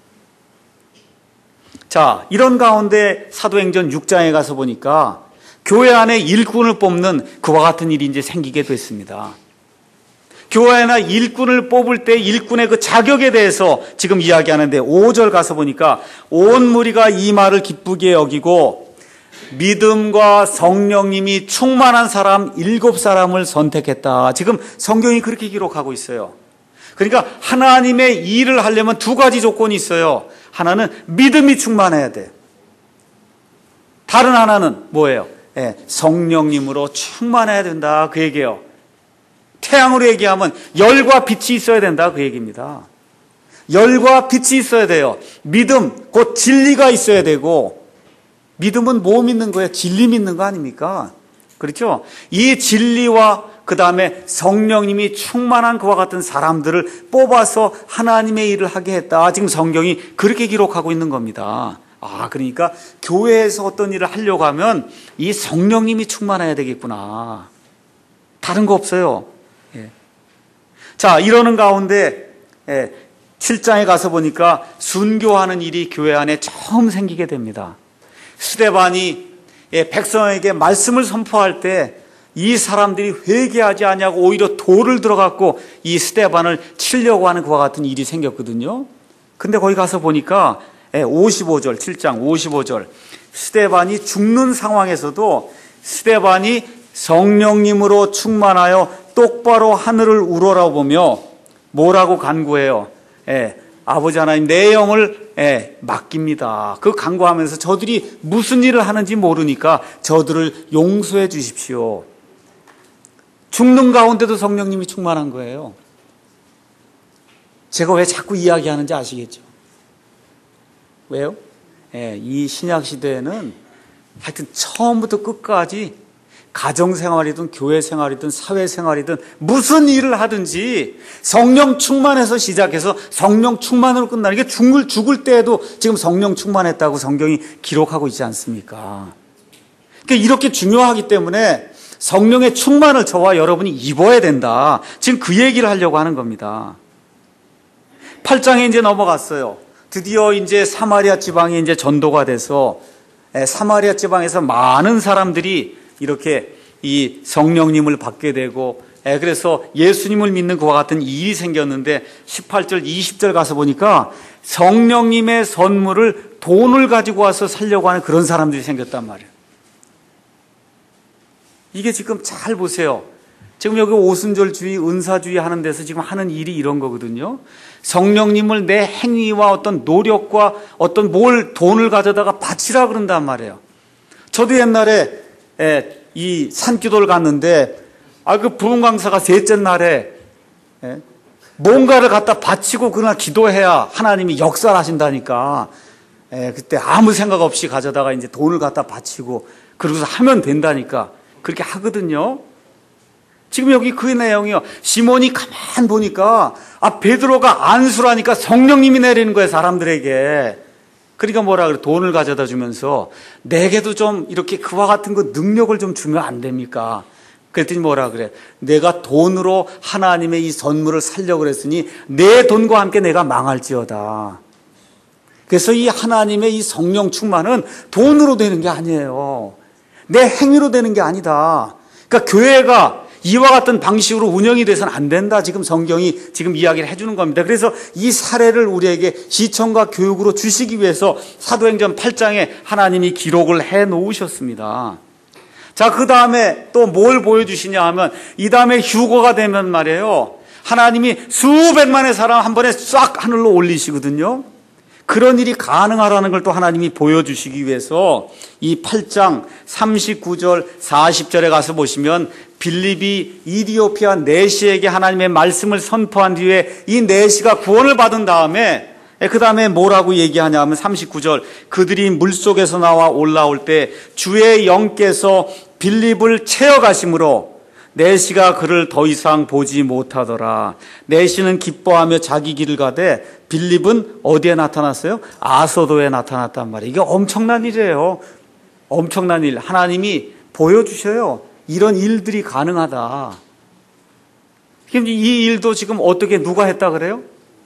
자, 이런 가운데 사도행전 육 장에 가서 보니까 교회 안에 일꾼을 뽑는 그와 같은 일이 이제 생기게 됐습니다. 교회나 일꾼을 뽑을 때 일꾼의 그 자격에 대해서 지금 이야기하는데 오 절 가서 보니까 온 무리가 이 말을 기쁘게 여기고 믿음과 성령님이 충만한 사람 일곱 사람을 선택했다. 지금 성경이 그렇게 기록하고 있어요. 그러니까 하나님의 일을 하려면 두 가지 조건이 있어요. 하나는 믿음이 충만해야 돼. 다른 하나는 뭐예요? 네, 성령님으로 충만해야 된다. 그 얘기예요. 태양으로 얘기하면 열과 빛이 있어야 된다. 그 얘기입니다. 열과 빛이 있어야 돼요. 믿음, 곧 진리가 있어야 되고, 믿음은 뭐 믿는 거예요? 진리 믿는 거 아닙니까? 그렇죠? 이 진리와 그 다음에 성령님이 충만한 그와 같은 사람들을 뽑아서 하나님의 일을 하게 했다. 지금 성경이 그렇게 기록하고 있는 겁니다. 아, 그러니까 교회에서 어떤 일을 하려고 하면 이 성령님이 충만해야 되겠구나. 다른 거 없어요. 예. 자, 이러는 가운데 예, 칠 장에 가서 보니까 순교하는 일이 교회 안에 처음 생기게 됩니다. 스데반이 예, 백성에게 말씀을 선포할 때 이 사람들이 회개하지 않냐고 오히려 돌을 들어갖고 이 스데반을 치려고 하는 그와 같은 일이 생겼거든요. 근데 거기 가서 보니까 오십오 절, 칠 장 오십오 절 스데반이 죽는 상황에서도 스데반이 성령님으로 충만하여 똑바로 하늘을 우러러보며 뭐라고 간구해요? 예, 아버지 하나님 내 영을 예, 맡깁니다. 그 간구하면서 저들이 무슨 일을 하는지 모르니까 저들을 용서해 주십시오. 죽는 가운데도 성령님이 충만한 거예요. 제가 왜 자꾸 이야기하는지 아시겠죠? 왜요? 예, 이 신약 시대에는 하여튼 처음부터 끝까지 가정생활이든 교회생활이든 사회생활이든 무슨 일을 하든지 성령 충만해서 시작해서 성령 충만으로 끝나는 게 죽을, 죽을 때에도 지금 성령 충만했다고 성경이 기록하고 있지 않습니까? 그러니까 이렇게 중요하기 때문에 성령의 충만을 저와 여러분이 입어야 된다. 지금 그 얘기를 하려고 하는 겁니다. 팔 장에 이제 넘어갔어요. 드디어 이제 사마리아 지방이 이제 전도가 돼서 사마리아 지방에서 많은 사람들이 이렇게 이 성령님을 받게 되고 그래서 예수님을 믿는 그와 같은 일이 생겼는데 십팔 절 이십 절 가서 보니까 성령님의 선물을 돈을 가지고 와서 살려고 하는 그런 사람들이 생겼단 말이에요. 이게 지금 잘 보세요. 지금 여기 오순절주의, 은사주의 하는 데서 지금 하는 일이 이런 거거든요. 성령님을 내 행위와 어떤 노력과 어떤 뭘 돈을 가져다가 바치라 그런단 말이에요. 저도 옛날에 에, 이 산기도를 갔는데 아, 그 부흥 강사가 셋째 날에 에, 뭔가를 갖다 바치고 그날 기도해야 하나님이 역사를 하신다니까. 에, 그때 아무 생각 없이 가져다가 이제 돈을 갖다 바치고 그러고서 하면 된다니까. 그렇게 하거든요. 지금 여기 그 내용이요. 시몬이 가만 보니까 아 베드로가 안수라니까 성령님이 내리는 거예요, 사람들에게. 그러니까 뭐라 그래? 돈을 가져다 주면서 내게도 좀 이렇게 그와 같은 그 능력을 좀 주면 안 됩니까? 그랬더니 뭐라 그래? 내가 돈으로 하나님의 이 선물을 살려고 그랬으니 내 돈과 함께 내가 망할지어다. 그래서 이 하나님의 이 성령 충만은 돈으로 되는 게 아니에요. 내 행위로 되는 게 아니다. 그러니까 교회가 이와 같은 방식으로 운영이 돼서는 안 된다. 지금 성경이 지금 이야기를 해주는 겁니다. 그래서 이 사례를 우리에게 시청과 교육으로 주시기 위해서 사도행전 팔 장에 하나님이 기록을 해 놓으셨습니다. 자, 그 다음에 또 뭘 보여주시냐 하면 이 다음에 휴거가 되면 말이에요. 하나님이 수백만의 사람 한 번에 싹 하늘로 올리시거든요. 그런 일이 가능하다는 걸 또 하나님이 보여주시기 위해서 이 팔 장 삼십구 절 사십 절에 가서 보시면 빌립이 이디오피아 네시에게 하나님의 말씀을 선포한 뒤에 이 네시가 구원을 받은 다음에 그 다음에 뭐라고 얘기하냐 하면 삼십구 절 그들이 물속에서 나와 올라올 때 주의 영께서 빌립을 채워가심으로 네시가 그를 더 이상 보지 못하더라. 네시는 기뻐하며 자기 길을 가되 빌립은 어디에 나타났어요? 아소도에 나타났단 말이에요. 이게 엄청난 일이에요. 엄청난 일. 하나님이 보여주셔요. 이런 일들이 가능하다. 이 일도 지금 어떻게 누가 했다 그래요?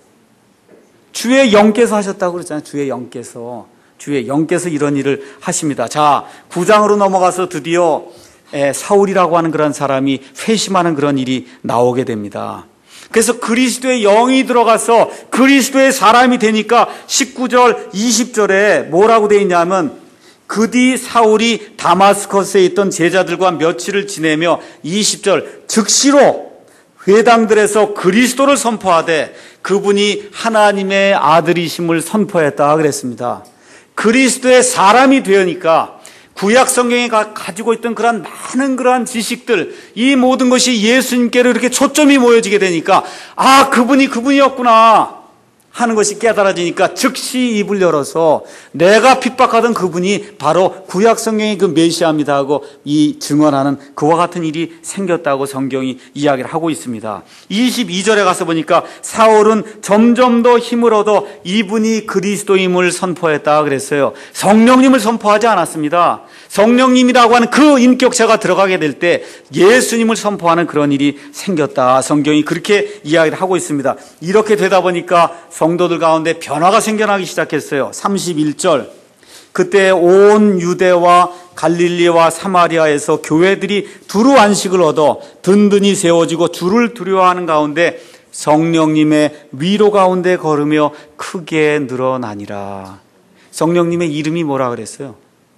주의 영께서 하셨다고 그랬잖아요. 주의 영께서. 주의 영께서 이런 일을 하십니다. 자, 구 장으로 넘어가서 드디어 사울이라고 하는 그런 사람이 회심하는 그런 일이 나오게 됩니다. 그래서 그리스도의 영이 들어가서 그리스도의 사람이 되니까 십구 절, 이십 절에 뭐라고 되어 있냐면 그 뒤 사울이 다마스커스에 있던 제자들과 며칠을 지내며 이십 절 즉시로 회당들에서 그리스도를 선포하되 그분이 하나님의 아들이심을 선포했다 그랬습니다. 그리스도의 사람이 되니까 구약 성경에 가지고 있던 그런 많은 그러한 지식들, 이 모든 것이 예수님께로 이렇게 초점이 모여지게 되니까 아, 그분이 그분이었구나 하는 것이 깨달아지니까 즉시 입을 열어서 내가 핍박하던 그분이 바로 구약 성경의 그 메시아입니다 하고 이 증언하는 그와 같은 일이 생겼다고 성경이 이야기를 하고 있습니다. 이십이 절에 가서 보니까 사울은 점점 더 힘을 얻어 이분이 그리스도임을 선포했다 그랬어요. 성령님을 선포하지 않았습니다. 성령님이라고 하는 그 인격체가 들어가게 될 때 예수님을 선포하는 그런 일이 생겼다. 성경이 그렇게 이야기를 하고 있습니다. 이렇게 되다 보니까 성도들 가운데 변화가 생겨나기 시작했어요. 삼십일 절 그때 온 유대와 갈릴리와 사마리아에서 교회들이 두루 안식을 얻어 든든히 세워지고 주를 두려워하는 가운데 성령님의 위로 가운데 걸으며 크게 늘어나니라. 성령님의 이름이 뭐라 그랬어요?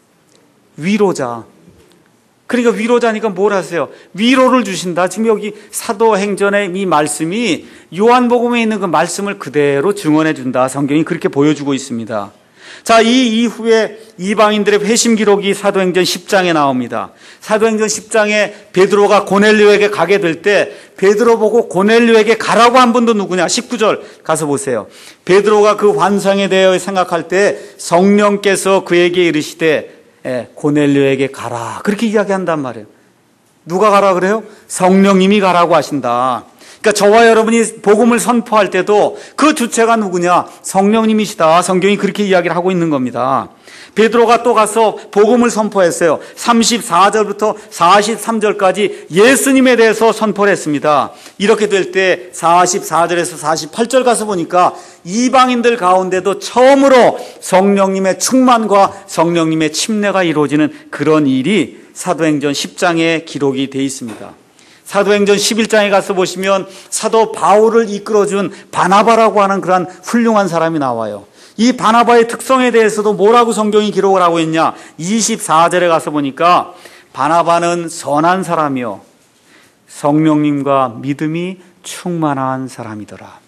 위로자. 그러니까 위로자니까 뭘 하세요? 위로를 주신다. 지금 여기 사도행전의 이 말씀이 요한복음에 있는 그 말씀을 그대로 증언해 준다. 성경이 그렇게 보여주고 있습니다. 자, 이 이후에 이방인들의 회심 기록이 사도행전 십 장에 나옵니다. 사도행전 십 장에 베드로가 고넬료에게 가게 될 때 베드로 보고 고넬료에게 가라고 한 분도 누구냐? 십구 절 가서 보세요. 베드로가 그 환상에 대해 생각할 때 성령께서 그에게 이르시되 예, 고넬료에게 가라. 그렇게 이야기한단 말이에요. 누가 가라 그래요? 성령님이 가라고 하신다. 그러니까 저와 여러분이 복음을 선포할 때도 그 주체가 누구냐? 성령님이시다. 성경이 그렇게 이야기를 하고 있는 겁니다. 베드로가 또 가서 복음을 선포했어요. 삼십사 절부터 사십삼 절까지 예수님에 대해서 선포를 했습니다. 이렇게 될 때 사십사 절에서 사십팔 절 가서 보니까 이방인들 가운데도 처음으로 성령님의 충만과 성령님의 침례가 이루어지는 그런 일이 사도행전 십 장에 기록이 되어 있습니다. 사도행전 십일 장에 가서 보시면 사도 바울을 이끌어준 바나바라고 하는 그런 훌륭한 사람이 나와요. 이 바나바의 특성에 대해서도 뭐라고 성경이 기록을 하고 있냐? 이십사 절에 가서 보니까 바나바는 선한 사람이요 성령님과 믿음이 충만한 사람이더라.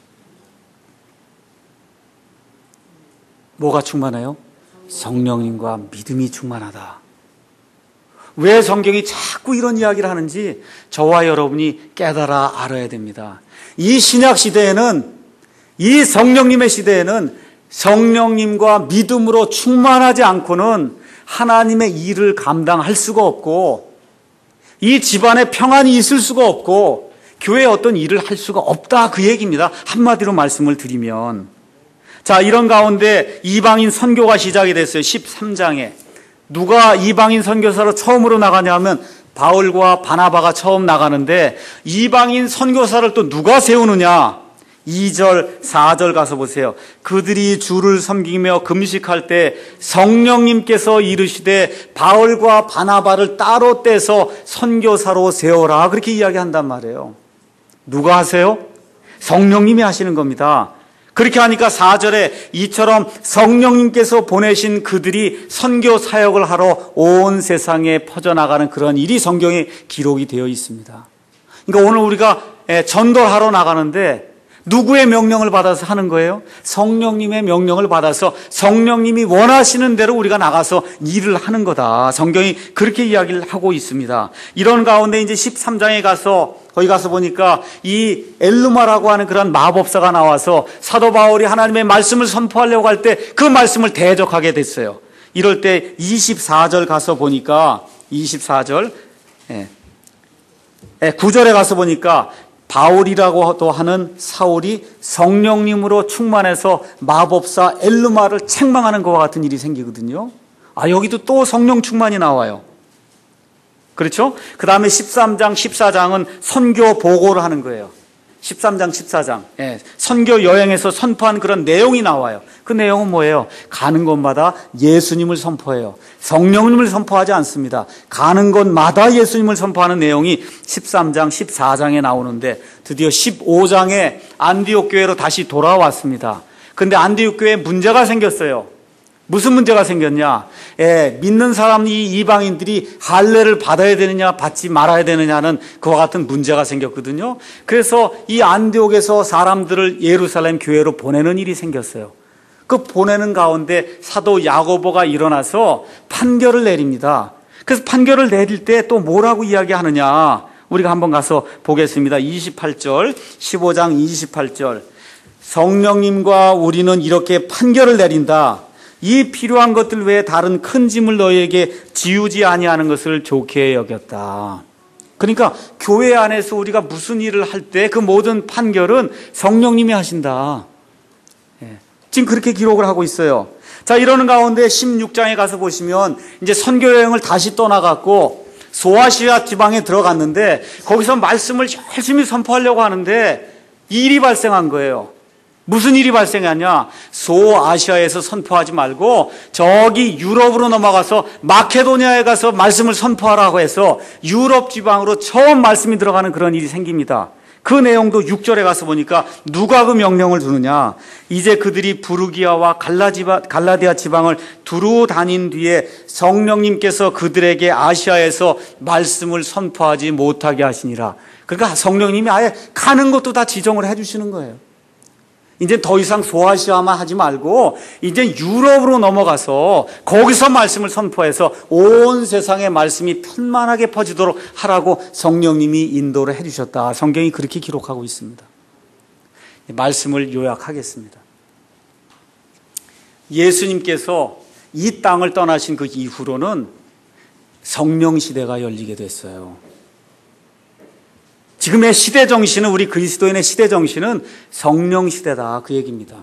뭐가 충만해요? 성령님과 믿음이 충만하다. 왜 성경이 자꾸 이런 이야기를 하는지 저와 여러분이 깨달아 알아야 됩니다. 이 신약 시대에는, 이 성령님의 시대에는 성령님과 믿음으로 충만하지 않고는 하나님의 일을 감당할 수가 없고 이 집안에 평안이 있을 수가 없고 교회에 어떤 일을 할 수가 없다, 그 얘기입니다. 한마디로 말씀을 드리면. 자, 이런 가운데 이방인 선교가 시작이 됐어요. 십삼 장에 누가 이방인 선교사로 처음으로 나가냐면 바울과 바나바가 처음 나가는데 이방인 선교사를 또 누가 세우느냐? 이 절, 사 절 가서 보세요. 그들이 주를 섬기며 금식할 때 성령님께서 이르시되 바울과 바나바를 따로 떼서 선교사로 세워라. 그렇게 이야기한단 말이에요. 누가 하세요? 성령님이 하시는 겁니다. 그렇게 하니까 사 절에 이처럼 성령님께서 보내신 그들이 선교 사역을 하러 온 세상에 퍼져나가는 그런 일이 성경에 기록이 되어 있습니다. 그러니까 오늘 우리가 전도하러 나가는데 누구의 명령을 받아서 하는 거예요? 성령님의 명령을 받아서 성령님이 원하시는 대로 우리가 나가서 일을 하는 거다. 성경이 그렇게 이야기를 하고 있습니다. 이런 가운데 이제 십삼 장에 가서 거기 가서 보니까 이 엘루마라고 하는 그런 마법사가 나와서 사도 바울이 하나님의 말씀을 선포하려고 할 때 그 말씀을 대적하게 됐어요. 이럴 때 이십사 절 가서 보니까 이십사 절 예. 예, 구 절에 가서 보니까 바울이라고도 하는 사울이 성령님으로 충만해서 마법사 엘루마를 책망하는 것과 같은 일이 생기거든요. 아, 여기도 또 성령 충만이 나와요. 그렇죠? 그 다음에 십삼 장, 십사 장은 선교 보고를 하는 거예요. 십삼 장, 십사 장. 예, 선교 여행에서 선포한 그런 내용이 나와요. 그 내용은 뭐예요? 가는 곳마다 예수님을 선포해요. 성령님을 선포하지 않습니다. 가는 곳마다 예수님을 선포하는 내용이 십삼 장, 십사 장에 나오는데 드디어 십오 장에 안디옥 교회로 다시 돌아왔습니다. 근데 안디옥 교회에 문제가 생겼어요. 무슨 문제가 생겼냐? 예, 믿는 사람, 이 이방인들이 할례를 받아야 되느냐, 받지 말아야 되느냐는 그와 같은 문제가 생겼거든요. 그래서 이 안디옥에서 사람들을 예루살렘 교회로 보내는 일이 생겼어요. 그 보내는 가운데 사도 야고보가 일어나서 판결을 내립니다. 그래서 판결을 내릴 때 또 뭐라고 이야기하느냐? 우리가 한번 가서 보겠습니다. 이십팔 절, 십오 장 이십팔 절. 성령님과 우리는 이렇게 판결을 내린다. 이 필요한 것들 외에 다른 큰 짐을 너희에게 지우지 아니하는 것을 좋게 여겼다. 그러니까 교회 안에서 우리가 무슨 일을 할 때 그 모든 판결은 성령님이 하신다. 예. 지금 그렇게 기록을 하고 있어요. 자, 이러는 가운데 십육 장에 가서 보시면 이제 선교 여행을 다시 떠나갔고 소아시아 지방에 들어갔는데 거기서 말씀을 열심히 선포하려고 하는데 일이 발생한 거예요. 무슨 일이 발생하냐? 소아시아에서 선포하지 말고 저기 유럽으로 넘어가서 마케도니아에 가서 말씀을 선포하라고 해서 유럽 지방으로 처음 말씀이 들어가는 그런 일이 생깁니다. 그 내용도 육 절에 가서 보니까 누가 그 명령을 주느냐? 이제 그들이 부르기아와 갈라디아 지방을 두루 다닌 뒤에 성령님께서 그들에게 아시아에서 말씀을 선포하지 못하게 하시니라. 그러니까 성령님이 아예 가는 것도 다 지정을 해 주시는 거예요. 이제 더 이상 소아시아만 하지 말고 이제 유럽으로 넘어가서 거기서 말씀을 선포해서 온 세상에 말씀이 편만하게 퍼지도록 하라고 성령님이 인도를 해주셨다. 성경이 그렇게 기록하고 있습니다. 말씀을 요약하겠습니다. 예수님께서 이 땅을 떠나신 그 이후로는 성령 시대가 열리게 됐어요. 지금의 시대 정신은, 우리 그리스도인의 시대 정신은 성령 시대다, 그 얘기입니다.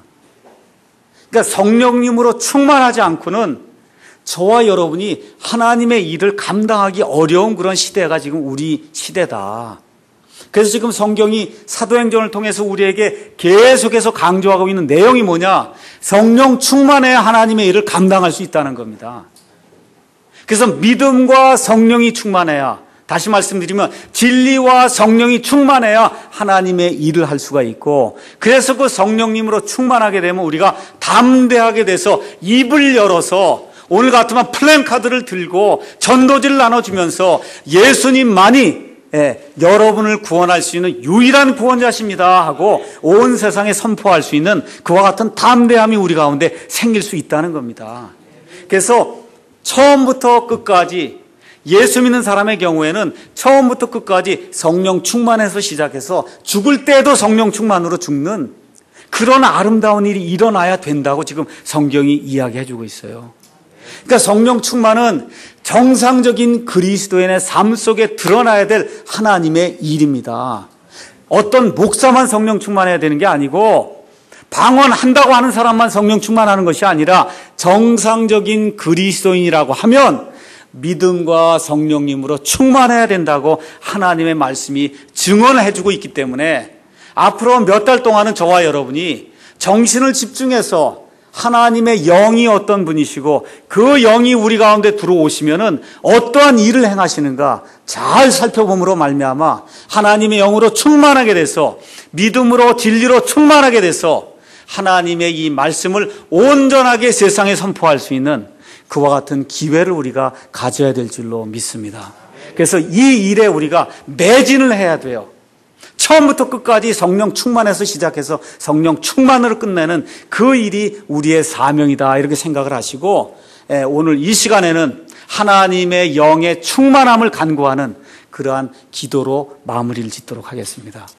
그러니까 성령님으로 충만하지 않고는 저와 여러분이 하나님의 일을 감당하기 어려운 그런 시대가 지금 우리 시대다. 그래서 지금 성경이 사도행전을 통해서 우리에게 계속해서 강조하고 있는 내용이 뭐냐? 성령 충만해야 하나님의 일을 감당할 수 있다는 겁니다. 그래서 믿음과 성령이 충만해야, 다시 말씀드리면 진리와 성령이 충만해야 하나님의 일을 할 수가 있고, 그래서 그 성령님으로 충만하게 되면 우리가 담대하게 돼서 입을 열어서 오늘 같으면 플랜카드를 들고 전도지를 나눠주면서 예수님만이 예, 여러분을 구원할 수 있는 유일한 구원자십니다 하고 온 세상에 선포할 수 있는 그와 같은 담대함이 우리 가운데 생길 수 있다는 겁니다. 그래서 처음부터 끝까지 예수 믿는 사람의 경우에는 처음부터 끝까지 성령 충만해서 시작해서 죽을 때도 성령 충만으로 죽는 그런 아름다운 일이 일어나야 된다고 지금 성경이 이야기해 주고 있어요. 그러니까 성령 충만은 정상적인 그리스도인의 삶 속에 드러나야 될 하나님의 일입니다. 어떤 목사만 성령 충만해야 되는 게 아니고 방언한다고 하는 사람만 성령 충만하는 것이 아니라 정상적인 그리스도인이라고 하면 믿음과 성령님으로 충만해야 된다고 하나님의 말씀이 증언을 해주고 있기 때문에 앞으로 몇 달 동안은 저와 여러분이 정신을 집중해서 하나님의 영이 어떤 분이시고 그 영이 우리 가운데 들어오시면은 어떠한 일을 행하시는가 잘 살펴봄으로 말미암아 하나님의 영으로 충만하게 돼서 믿음으로 진리로 충만하게 돼서 하나님의 이 말씀을 온전하게 세상에 선포할 수 있는 그와 같은 기회를 우리가 가져야 될 줄로 믿습니다. 그래서 이 일에 우리가 매진을 해야 돼요. 처음부터 끝까지 성령 충만해서 시작해서 성령 충만으로 끝내는 그 일이 우리의 사명이다, 이렇게 생각을 하시고 오늘 이 시간에는 하나님의 영의 충만함을 간구하는 그러한 기도로 마무리를 짓도록 하겠습니다.